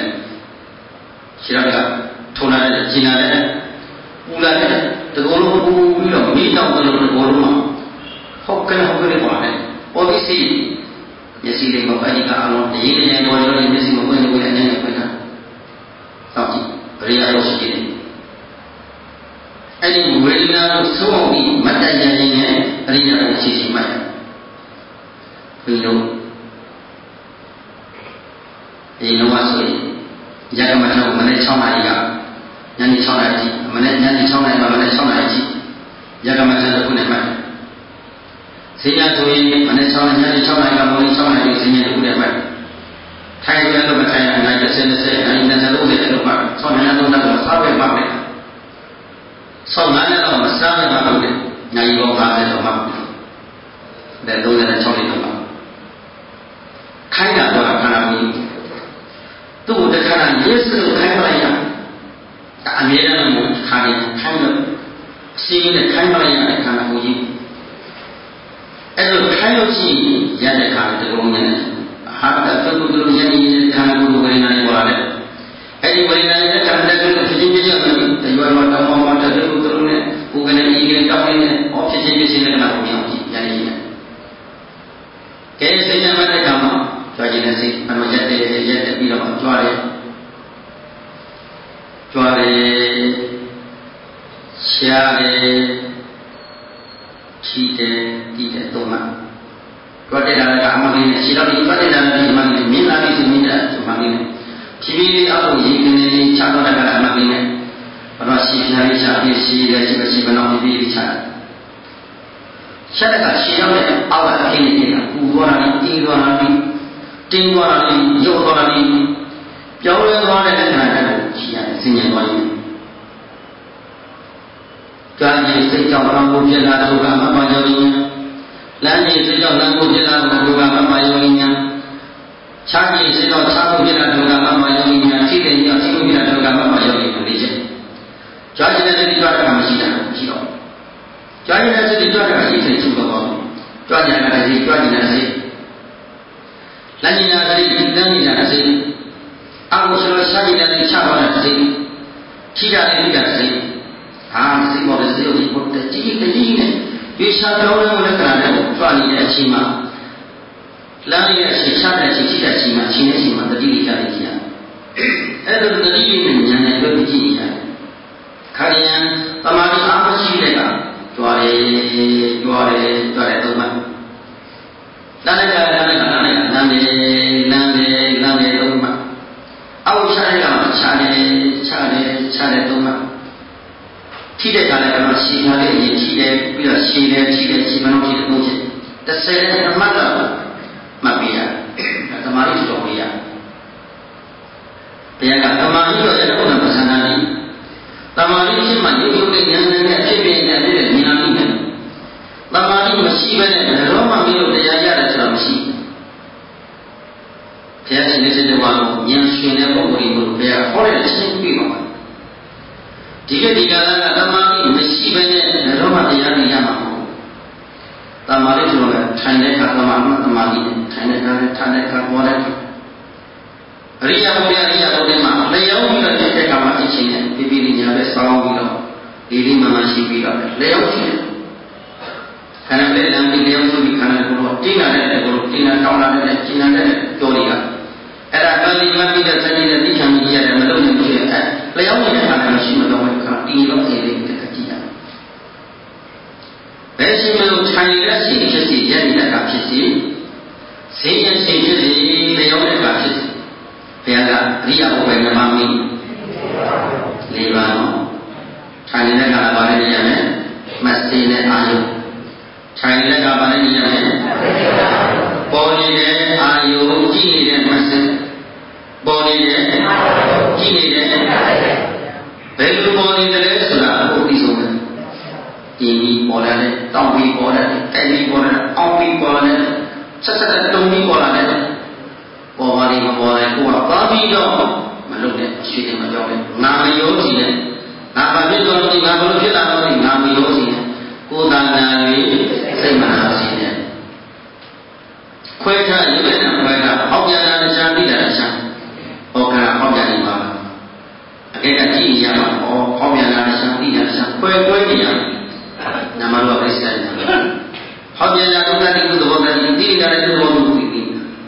[SPEAKER 1] 시라가 토나를 지나래 우라래 그걸로 우리가 미나오는 그걸로만 혹근에 봐네 어디시 예시를 먹으니까 알로 얘기해 놓으려는 예시 먹으니 그냥 그냥 사지 그래야 오시게 아니 우리나라 소원이 맞다냐니 아니냐고 지시마야 그리고 ဒီလောကဆိုရင်ရကမထမနေ့6နာရီကညနေ6နာရီကြီးမနေ့ညနေ6နာရီမှမနေ့6နာရီကြီးရကမထတစ်ခုနဲ့မှတ်ဈဉ္ညာဆိုရင်မနေ့6နာရီညနေ6နာရီကမိုး6နာရီဈဉ္ညာတစ်ခုနဲ့မှတ်ထိုင်ရလို့မထိုင်ရနိုင်30 20နိုင်20လို့လည်းတော့မှဆောင်းနေတော့တော့စားပဲမှတ်တယ်ဆောင်း9တော့မစားပဲမှတ်တယ်ညာရီပေါင်း50တော့မှတ်တယ်36လေးတော့မှခိုင်းတာတော့ခန္ဓာကိုယ်သူ့တခါတည်းရေစလို့ခိုင်းပလိုက်ရအမြဲတမ်းခါတယ်ခိုင်းလို့စီးနဲ့ခိုင်းပလိုက်ရတဲ့ခန္ဓာကိုယ်ကြီးအဲ့လိုခိုင်းလို့ရှိရင်ရတဲ့ခါတကုံနဲ့ဟာတသုတ်တုရည်ရည်ခန္ဓာကိုယ်ဝေဒနာတွေပေါ်လာတယ်အဲ့ဒီဝေဒနာတွေခန္ဓာကိုယ်ဖြစ်ချင်းဖြစ်ချင်းတရွာတော်တောင်းမှတသုတ်တုနဲ့ကိုယ်ကနေဤကတောင်းနေအော်ဖြစ်ချင်းဖြစ်ချင်းတဲ့ခန္ဓာကိုယ်မျိုးကြီးရည်ရည်နဲ့ကဲစိတ်နဲ့မှတ်တဲ့ခါမှာကြွားခြင်းနဲ့စိတ်အမှန်ရက်တဲ့ပြီးတော့ကြွားတယ်ရှားတယ်ဖြီးတယ်တီးတယ်သုံးမှကြွားတဲ့တာကအမှန်လေးနဲ့ခြေတော်ကြီးကြွားတဲ့တာကအမှန်လေးမြင်လာပြီဆိုမြင်တဲ့အမှန်လေးနဲ့ဖြည်းဖြည်းလေးအောက်ရေးကနေချတော့တာကအမှန်လေးနဲ့ဘာလို့ရှိဖြားလေးချပြီးရှိတယ်ရှိမနောက်ပြီးချတယ်ချက်တဲ့ကရှင်းရောက်တဲ့အောက်ကအင်းနေတာပူသွားတာပြီးတင်းသွားတာပြီးတင်းသွားတာပြီးရုပ်သွားတာပြီးပြောင်းလဲသွားတဲ့လက္ခဏာတွေကိုရှိရတယ်စဉ်းကျင်သွားရင်ကြာကြီးစိတ်ကြောင့်လမ်းကိုပြလာဒုက္ခမပါယောဂိညာလမ်းကြီးစိတ်ကြောင့်လမ်းကိုပြလာဒုက္ခမပါယောဂိညာခြားကြီးစိတ်ကြောင့်ခြားကိုပြလာဒုက္ခမပါယောဂိညာသိတဲ့ကြောင့်သိကိုပြလာဒုက္ခမပါယောဂိညာလေးချက်ကြာကြီးတဲ့စိတ်ကြွတာမရှိတာမရှိတော့ကြာကြီးတဲ့စိတ်ကြွတာရှိတဲ့ချုပ်တော့ကြွကြတဲ့စိတ်ကြွကြတဲ့စိတ်လမ်းကြီးတဲ့စိတ်တန်းကြီးတဲ့စိတ်အောက်ဆိုရှားကြီးတဲ့ချသွားတဲ့စိတ်ထိကြတဲ့စိတ်ဟာစိတ်ပေါ်တဲ့စိတ်ကိုပုတ်တဲ့ကြီးနဲ့ဒီရှားပြောင်းလဲမှုလက္ခဏာတွေကိုကြွနေတဲ့အချိန်မှာလမ်းရဲ့ရှေ့ချတဲ့အချိန်ရှိတဲ့အချိန်မှာရှင်းတဲ့အချိန်မှာတတိယကြတဲ့ကြီးရအဲ့ဒါတတိယနဲ့ဉာဏ်နဲ့တွေ့ကြည့်နေရတယ်ခါရံသမာဓိအားမရှိတဲ့ကကြွားတယ်သုံးမှလမ်းနဲ့နာမယ်သုံးမှအောက်ချတဲ့ကချတယ်သုံးမှထိတဲ့ကလည်းကတော့ရှင်းထားတဲ့အရင်ထိတယ်ပြီးတော့ရှင်းတယ်ထိတယ်ရှင်းမလို့ထိတဲ့သုံးချက်30နဲ့မှတ်တော့မှတ်ပြရသမာဓိတော်ပြရတရားကသမာဓိတော်ရဲ့ဘုရားပဋ္ဌာန်းကြီးသမာဓိရှိမှရုပ်ရုပ်နဲ့ဉာဏ်နဲ့ဖြစ်ဖြစ်နေတဲ့ဉာဏ်ကြီးနဲ့သမာဓိမရှိဘဲနဲ့ဘယ်တော့မှမလို့တရားရတယ်ဆိုတာမရှိဘူးဘုရားရှင်ရဲ့တဲ့ဘာလို့ဉာဏ်ရှင်တဲ့ပုဂ္ဂိုလ်ကိုဘုရားဟောတဲ့ရှင်းပြပါမယ်ဒီကလာကသမာဓိမရှိဘဲနဲ့ဘယ်တော့မှတရားရမှာမဟုတ်သမာဓိဆိုတော့ထိုင်တဲ့အခါသမာဓိထိုင်တဲ့အခါနဲ့ထားတဲ့အခါပေါ်တဲ့အခါအရိယာဘုရားမှာလျောင်းပြီးတော့ဖြစ်တဲ့အခါမှာအချင်းချင်းပြပြလေးညာပဲဆောင်းပြီးတော့ဒီလေးမှမရှိပြီးတော့လျောင်းရှိတယ်ခန္ဓာလေးလမ်းပြီးလျောင်းရှိပြီးခန္ဓာကိုယ်တင်းလာတဲ့ကိုယ်တင်းလာတောင်းလာတဲ့ကျင်လာတဲ့ကြောတွေကအဲ့ဒါကလေးမှပြီးတဲ့စနေတဲ့သိချင်ကြီးရတယ်မလုပ်နိုင်ဘူးရဲ့လျောင်းနေတဲ့အခါမှာရှိမတော့တဲ့အခါတင်းလို့အေးလေးတက်ကြည့်ရဘယ်ရှိမလို့ခြံရတဲ့ရှိဖြစ်စီရတဲ့အခါဖြစ်စီဈေးရရှိဖြစ်စီလျောင်းတဲ့အခါဖြစ်စီဘုရားကအရိယာဘုရားမြတ်မင်းလေးပါတော့ထိုင်နေတဲ့ကဘာနဲ့ရမယ်မသိနဲ့အာယုထိုင်နေတဲ့ကဘာနဲ့ရမယ်ပေါ်နေတဲ့အာယုကြည့်နေတဲ့မသိပေါ်နေတဲ့ကြည့်နေတဲ့ဘယ်လိုပေါ်နေတယ်ဆိုတာကိုသိဆုံးတယ်ဒီပေါ်လာတဲ့တောင်းပြီးပေါ်လာတဲ့တိုက်ပြီးပေါ်လာတဲ့အောင်းပြီးပေါ်လာတဲ့ဆက်တုံးပြီးပေါ်လာတဲ့ပေါ်ပါလိမ့်မပေါ်လိုက်ကိုကပါပြီးတော့မလုပ်နဲ့ရွှေတယ်မကြောက်နဲ့ငါမယောစီနဲ့ငါဘာဖြစ်တော့ဒီငါဘလို့ဖြစ်လာတော့ဒီငါမယောစီနဲ့ကိုယ်တန်နာ၍စိတ်မနာစီနဲ့ခွဲထားရုပ်နဲ့ခွဲထားအောက်ပြန်လာတဲ့ချမ်းပြီးတာချမ်းဟောကဟောပြန်နေပါအကဲကကြည့်ရမှာဟောပြန်လာတဲ့ချမ်းပြီးတာချမ်းခွဲနေရနာမတော်ခရစ်ယာန်ဟောပြန်လာတော့တဲ့ကုသဘောကတိတိလာတဲ့ကုသဘောကိုသိ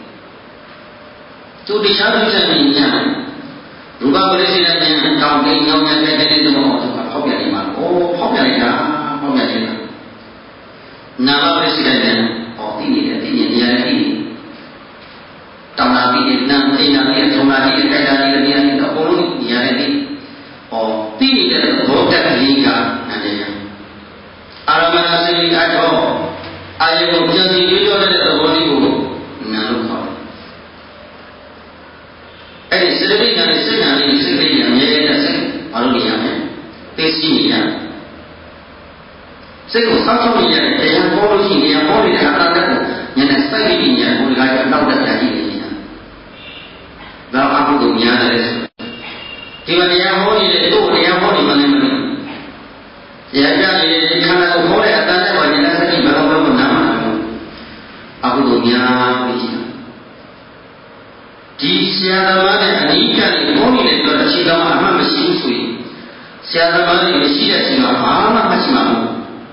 [SPEAKER 1] သူတရားပြုချက်နဲ့ညာရူပပရိစ္ဆေဒဉာဏ်တောင်းတင်းညောင်းတဲ့တဲ့သဘောကိုဖောက်ပြန်နေမှာ။ဖောက်ပြန်နေတာ။နာမပရိစ္ဆေဒဉာဏ်သိနေတယ်သိနေနေရတယ်သိနေ။တောင်းတာပြီးတဲ့နာသိနာပြီးထုံနာကြီးတဲ့တိုက်တာကြီးတဲ့တရားကြီးတော့အကုန်လုံးရရတယ်တိတိတဲ့ဘောတက်ကလေးကနာနေရအာရမဏစိတ်အထောအာယုကိုပြန်စီရွေးကြောတဲ့သဘောလေးကိုနာလို့ခေါ်တယ်အဲ့ဒီစေတသိက်နဲ့စိတ်နာလေးစိတ်လေးအမြဲတမ်းစိတ်ဘာလို့နေရမလဲသိရှိနေရစိတ်ကိုစောင့်ရှောက်နေရတဲ့တရားပေါ်လို့ရှိနေရပေါ်နေတဲ့အတ္တတက်ကိုဉာဏ်နဲ့စိုက်ပြီးနေရဘုရားကနောက်တက်ကြည့်နေရဒါအကုသိုလ်များတယ်ဒီမှာတရားဟောနေတဲ့တို့တရားဟောနေမှလည်းမလို့တရားပြနေခန္ဓာကိုဟောတဲ့အတ္တနဲ့ဉာဏ်နဲ့စိုက်ပြီးဘယ်လိုနားမှာအကုသိုလ်များပြီးဒီဆရာသမားနဲ့အနိကနဲ့ဟောနေတဲ့တော့အခြေခံအမှတ်မရှိဘူးဆိုရင်ဆရာသမားနဲ့မရှိတဲ့အချိန်မှာဘာမှမရှိမှာမဟုတ်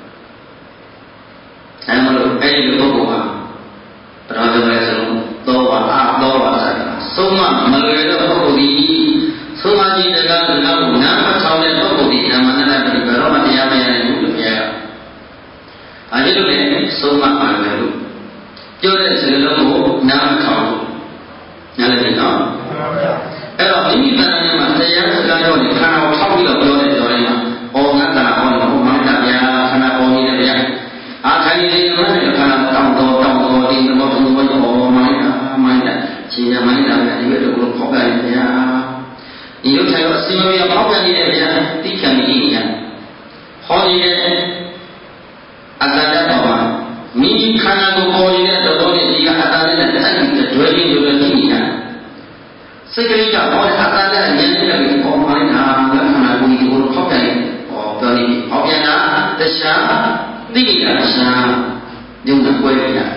[SPEAKER 1] အဲမလို့အဲ့ဒီပုဂ္ဂိုလ်ဟာပရမတ်ပဲဆိုတော့တော့ဆိုတာဆုံးမမလွယ်တဲ့ပုဂ္ဂိုလ်ဒီဆုံးမကြီးတကားကတော့နားမထောင်တဲ့ပုဂ္ဂိုလ်ဒီနာမနာတဲ့ဘယ်တော့မှတရားမရနိုင်ဘူးလို့ပြောရအဲဒီလိုနဲ့ဆုံးမပါမယ်လို့ပြောတဲ့စကားလုံးကိုနားမထောင်ဘူးနားလည်ပြီနော်အဲ့တော့မိမိတဏ္ဍာမှာတရားစကားတော့ခန္ဓာကိုထောက်ပြီးတော့ပြောတဲ့ကြော်တိုင်းမှာဩငါတဏ္ဍာဟောလို့မှန်တာဗျာခန္ဓာပေါ်နေတယ်ဗျာအခါကြီးလေးမှလည်းခန္ဓာတောင်းတော်ဒီဘောထုံဘောဩမိုင်းတာချင်းရမိုင်းတာဒီဘက်တော့ဖောက်ကြတယ်ဗျာဒီလိုထိုင်တော့အစင်မပြေဖောက်ကြနေတယ်ဗျာသိခံနေရဟောနေတဲ့အတ္တတဘောမှာမိခန္ဓာကိုပေါ်နေတဲ့သဘောနဲ့ဒီကအတ္တနဲ့တိုက်ပြီးတွဲပြီးကြည့်နေတာစိတ်ကလေးကဟောတဲ့အတ္တနဲ့ဉာဏ်နဲ့ပေါ်မှာနေတာခန္ဓာကိုယ်ကိုဖောက်တယ်ပြောနေဟောပြန်တာတရားသိတာရှာညုံကွဲပြတာ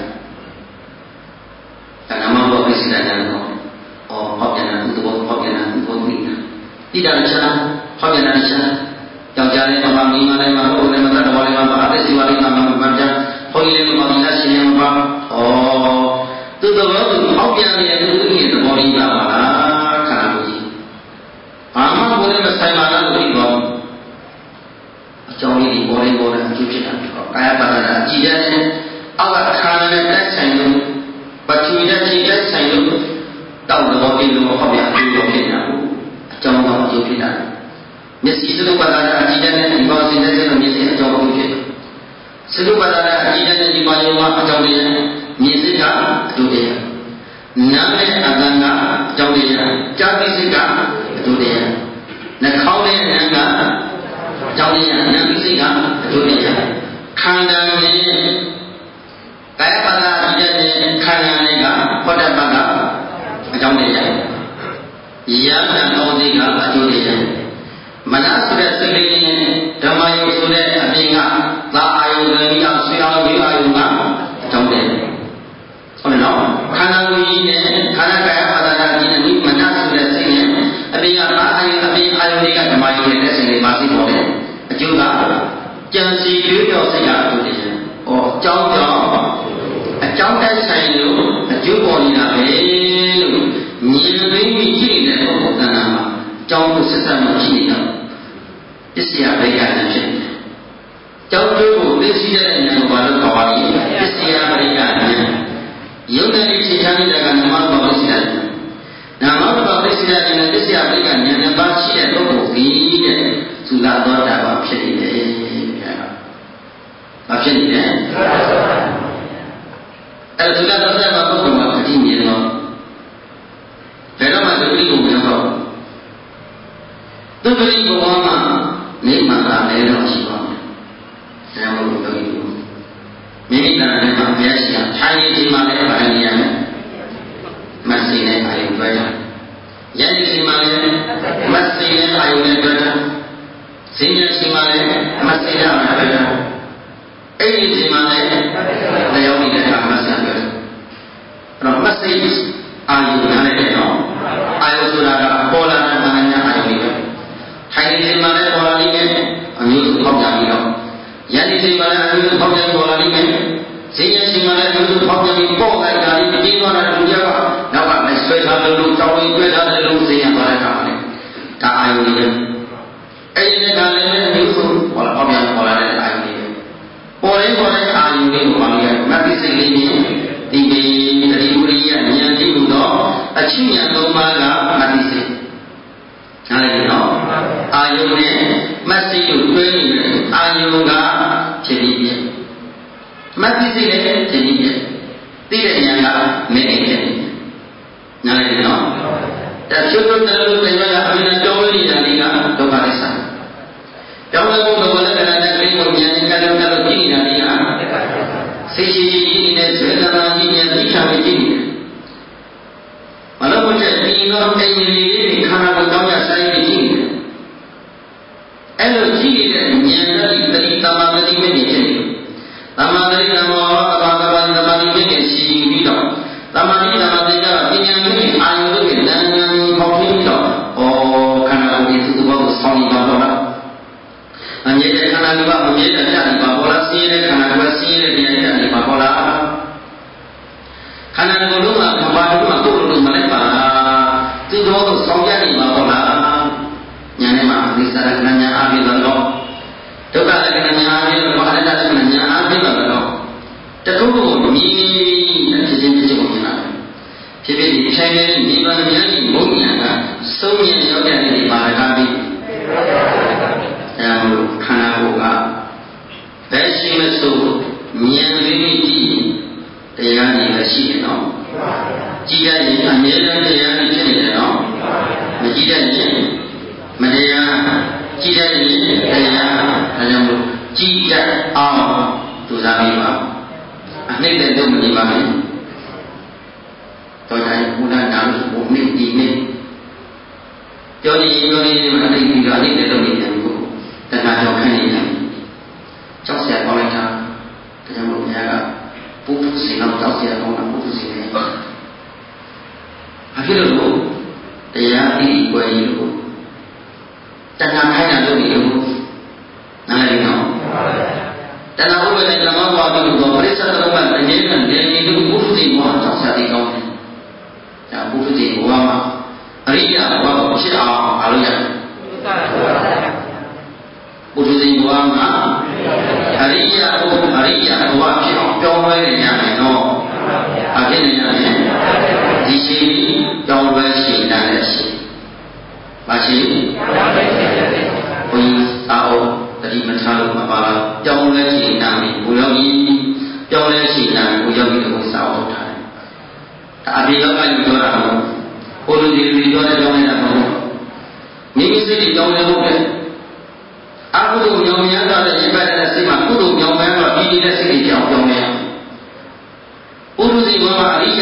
[SPEAKER 1] ဒါနမဘောပိစိတနာတော့ဟောပြန်တာသူဘောဟောပြန်တာသူဘောသိတာရှာဟောပြန်တာရှာကြောက်ကြတဲ့ဘာမိမလည်းမဟုတ်လည်းမတတ်တော်လည်းမပါအသက်စီဝါလေးမှမပြဟောရင်လည်းမပါဘူးလားရှင်လည်းမပါသူတော်သူဟောပြန်နေတဲ့သူ့ရဲ့သဘောလေးပါလားခန္ဓာကိုယ်ကြီးဘာမှကိုယ်လည်းမဆိုင်ပါလားလို့ပြီးတော့အကြောင်းလေးပေါ်လေးပေါ်တဲ့အကျိုးဖြစ်တာကာယပါဒနာကြည်တဲ့အောက်ကခန္ဓာနဲ့တိုက်ဆိုင်လို့ပထဝီနဲ့ကြည်တဲ့ဆိုင်လို့တောက်တော်ပြီးလို့ဟောပြအကျိုးတော့ဖြစ်နေတာကိုအကြောင်းတော့အကျိုးဖြစ်တာမျက်စိစတုပါဒနာအကြည်တဲ့ဒီပါစင်တဲ့မျက်စိအကြောင်းကိုဖြစ်စတုပါဒနာအကြည်တဲ့ဒီပါယောမှာအကြောင်းတွေမျက်စိကအကျိုးတရားနားနဲ့အကံကအကြောင်းတရားကြားသိစိတ်ကအကျိုးတရားနှာခေါင်းနဲ့နားကအကြောင်းတရားနားသိစိတ်ကအကျိုးတရားခန္ဓာနဲ့ကာယပါဒနာအကြည်တဲ့ခန္ဓာနဲ့ကဟောတပါဒအကြောင်းတရားယန္တတော်စိတ်ကအကျိုးတရားမနဆိုတဲ့စိတ်လေးနဲ့ဓမ္မယုတ်ဆိုတဲ့အပြင်ကသာအာယုန်နဲ့အောင်ဆွေအောင်ဒီအာယုန်ကအကြောင်းတယ်ဟုတ်တယ်နော်ခန္ဓာကိုယ်ကြီးနဲ့ခန္ဓာကာယပါဒနာကြီးနဲ့မနဆိုတဲ့စိတ်နဲ့အပြင်ကသာအာယုန်အပြင်အာယုန်တွေကဓမ္မယုတ်ရဲ့စိတ်လေးပါသိပေါ်တယ်အကျိုးကကြံစီရွေးပြောစိတ်ကအကျိုးတရားအကြောင်းကြောင့်အကြောင်းတိုက်ဆိုင်လို့အကျိုးပေါ်နေတာပဲလို့မြင်သိပြီးကြည့်နေတဲ့ပုဂ္ဂိုလ်ကံမှာကြောင်းကိုဆက်ဆက်မှရှိနေတာပစ္စယပရိက္ခဏဖြစ်တယ်။ကြောင်းကျိုးကိုသိရှိတဲ့ဉာဏ်ကိုဘာလို့ခေါ်ပါလဲ။ပစ္စယပရိက္ခဏယုတ်တဲ့ခြေချမ်းတဲ့ကနမဘောပစ္စယ။နာမဘောပစ္စယနဲ့ပစ္စယပရိက္ခဏဉာဏ်နဲ့ပါရှိတဲ့ပုဂ္ဂိုလ်ကြီးတဲ့သုလသောတာပန်ဖြစ်နေတယ်ဗျာ။ဘာဖြစ်နေလဲ။အဲသုလသောတာပန်ပုဂ္ဂိုလ်မှာအတိမြင်တော့ဘယ်တော့မှဒုတိယကိုမဟုတ်သူပရိဘဝမှာနေမှသာလည်းတော့ရှိပါမယ်။ဆရာမတို့ပြောပြီးမိမိတဏ္ဍာနဲ့မှာဘုရားရှိခိုင်းနေချိန်မှာလည်းဗာနေရမယ်။မသိတဲ့အာယုတွဲတာ။ယနေ့ချိန်မှာလည်းမသိတဲ့အာယုနဲ့တွဲတာ။ဈဉ္ညာချိန်မှာလည်းမသိတဲ့အာယုတွဲတာ။အဲ့ဒီချိန်မှာလည်းတရားဝိတ္တမဆန်တွဲတာ။အဲ့တော့မသိအာယုနားလည်းတော့အာယုဆိုတာကပေါ်လာတဲ့မာနညာအာယုတွေပဲထိုင်နေမှာလည်းပေါ်လာလိမ့်မယ်အမျိုးစုပေါက်ကြပြီးတော့ယန္တိချိန်မှာလည်းအမျိုးစုပေါက်ကြပေါ်လာလိမ့်မယ်ဈဉ္ညာချိန်မှာလည်းအမျိုးစုပေါက်ကြပြီးပေါ့လိုက်တာလေးပြီးသွားတဲ့လူကြီးကနောက်ကလည်းဆွဲထားတယ်လို့ကြောင်းရင်တွေ့ထားတယ်လို့ဈဉ္ညာပါတဲ့ခါမှာလေဒါအာယုတွေပဲအဲ့ဒီကလည်းအမျိုးစုပေါ်လာပေါက်ကြပေါ်လာတဲ့အာယုတွေပေါ်တဲ့အာယုတွေကိုပါလို့ရမသိစိတ်လေးမြင်ဒီတတိဝိရိယဉာဏ်ကြည့်လို့တော့အချင်းဉာဏ်သုံးပါးကစိတ်လည်းသင်ပြီးတယ်သိတဲ့ဉာဏ်ကမင်းနဲ့တယ်နားလည်နော်ဒါဖြုတ်ထုတ်တယ်လို့ပြောရအမြဲတမ်းပြောလို့နေတာတွေကဒုက္ခသစ္စာပြောင်းလဲဖို့တော့လည်းကလည်းကိလေသာဉာဏ်နဲ့ကလည်းကြည့်နေတာတွေကစိတ်ရှိရှိကြည့်နေတဲ့စေတနာကြီးဉာဏ်သိချာပြီးကြည့်နေတယ်မလို့မချက်ဒီတော့အရင်လေးခန္ဓာကိုယ်တောင်းရဆိုင်ပြီးကြည့်နေတယ်အဲ့လိုကြည့်နေတဲ့ဉာဏ်နဲ့တတိတမာတတိမဲ့နေဖြစ်နေတမာတတိတမောဘာကဘာတမာတိမဲ့နေရှိပြီးတော့တမာတိတမာတိကပညာနဲ့အာယုတို့ရဲ့ဉာဏ်ပေါင်းပြီးတော့ခန္ဓာကိုယ်ဒီသူ့ဘောကိုဆောင်းနေပါတော့လားအမြဲတမ်းခန္ဓာကမမြဲတဲ့တရားတွေပါပေါ်လာဆင်းရဲတဲ့ခန္ဓာကိုယ်ဆင်းရဲတဲ့တရားတွေပါပေါ်လာခန္ဓာကိုယ်လုံးကဘာပါလို့ကိုယ်လုံးမလိုက်ပါသူ့ဘောကိုဆောင်းကြနေပါပေါ်လာဉာဏ်နဲ့မှအနိစ္စရကဉာဏ်အားဖြင့်တော့ဒုက္ခလက္ခဏာဉာဏ်အားဖြင့်တော့အနတ္တလက္ခဏာဉာဏ်အားဖြင့်တော့တခုခုကိုမြင်ဖြစ်ခြင်းဖြစ်ကိုမြင်လာဖြစ်ဖြစ်ဒီထိုင်နေဒီပါဏဉာဏ်ကြီးဘုံဉာဏ်ကသုံးဉာဏ်ရောက်တဲ့ဒီပါရကပြီးခန္ဓာကိုယ်ကဘယ်ရှိမဆိုဉာဏ်လေးကြည့်တရားကြီးလည်းရှိတယ်နော်ကြည့်တဲ့ဉာဏ်အမြဲတမ်းတရားကြီးဖြစ်နေတယ်နော်မကြည့်တဲ့ဉာဏ်မတရားကြည့်တဲ့ဉာဏ်တရားဒါကြောင့်မို့ကြည့်တတ်အောင်သူစားပြီးပါအနှိမ့်တဲ့တော့မနေပါနဲ့တော့တိုင်းဘုရားနာလို့ဘုနှစ်ဒီနေ့ပြောနေမှာအနှိမ့်ပြီးတော့အနှိမ့်တဲ့တော့နေတယ်ကိုတဏှာကြောင့်ခန့်နေတယ်ကြောက်စရာကောင်းလိုက်တာဒါကြောင့်မို့ဘုရားကပုထုဇဉ်တော့ကြောက်စရာကောင်းတာပုထုဇဉ်ပဲအဖြစ်လို့တရားသိကိုယ်ကြီးလို့တဏှာခိုင်းတာလို့ဒီလိုနားလည်နော်တဏှာဘုရားနဲ့ဓမ္မဘဝတို့တော့ပရိစ္ဆေသမတ်တကယ်နဲ့ဉာဏ်ကြီးတို့ပုထုဇဉ်ဘဝကြောက်စရာသိကောင်းတယ်ဒါပုထုဇဉ်ဘဝမှာအရိယာဘဝကိုဖြစ်အောင်အားလို့ရတယ်ပုထုဇဉ်ဘဝမှာအရိယာဘဝဖြစ်အောင်ပြောင်းလဲနေရမယ်နော်အဖြစ်နေရမယ်ဒီရှိပြောင်းလဲရှိတာလည်းရှိမရှိဘုရားသာအောင်တတိမထားလို့မပါလားပြောင်းလဲရှိတာမျိုးဘုရားကြီးပြောင်းလဲရှိတာဘုရားကြီးကိုစာအောင်ထားတယ်ဒါအပြင်လောကကြီးပြောတာမဟုတ်ဘုလိုဒီပြောတဲ့ကြောင်းနေတာမဟုတ်မိမိစိတ်ကြီးကြောင်းနေဖို့ပဲအကုသိုလ်ညောင်များတော့တဲ့ရှင်ဘက်တဲ့စိတ်မှာကုသိုလ်ညောင်များတော့ဒီနေတဲ့စိတ်ကြီးကြောင်းပြောင်းနေရပုထုဇဉ်ဘဝအရိယ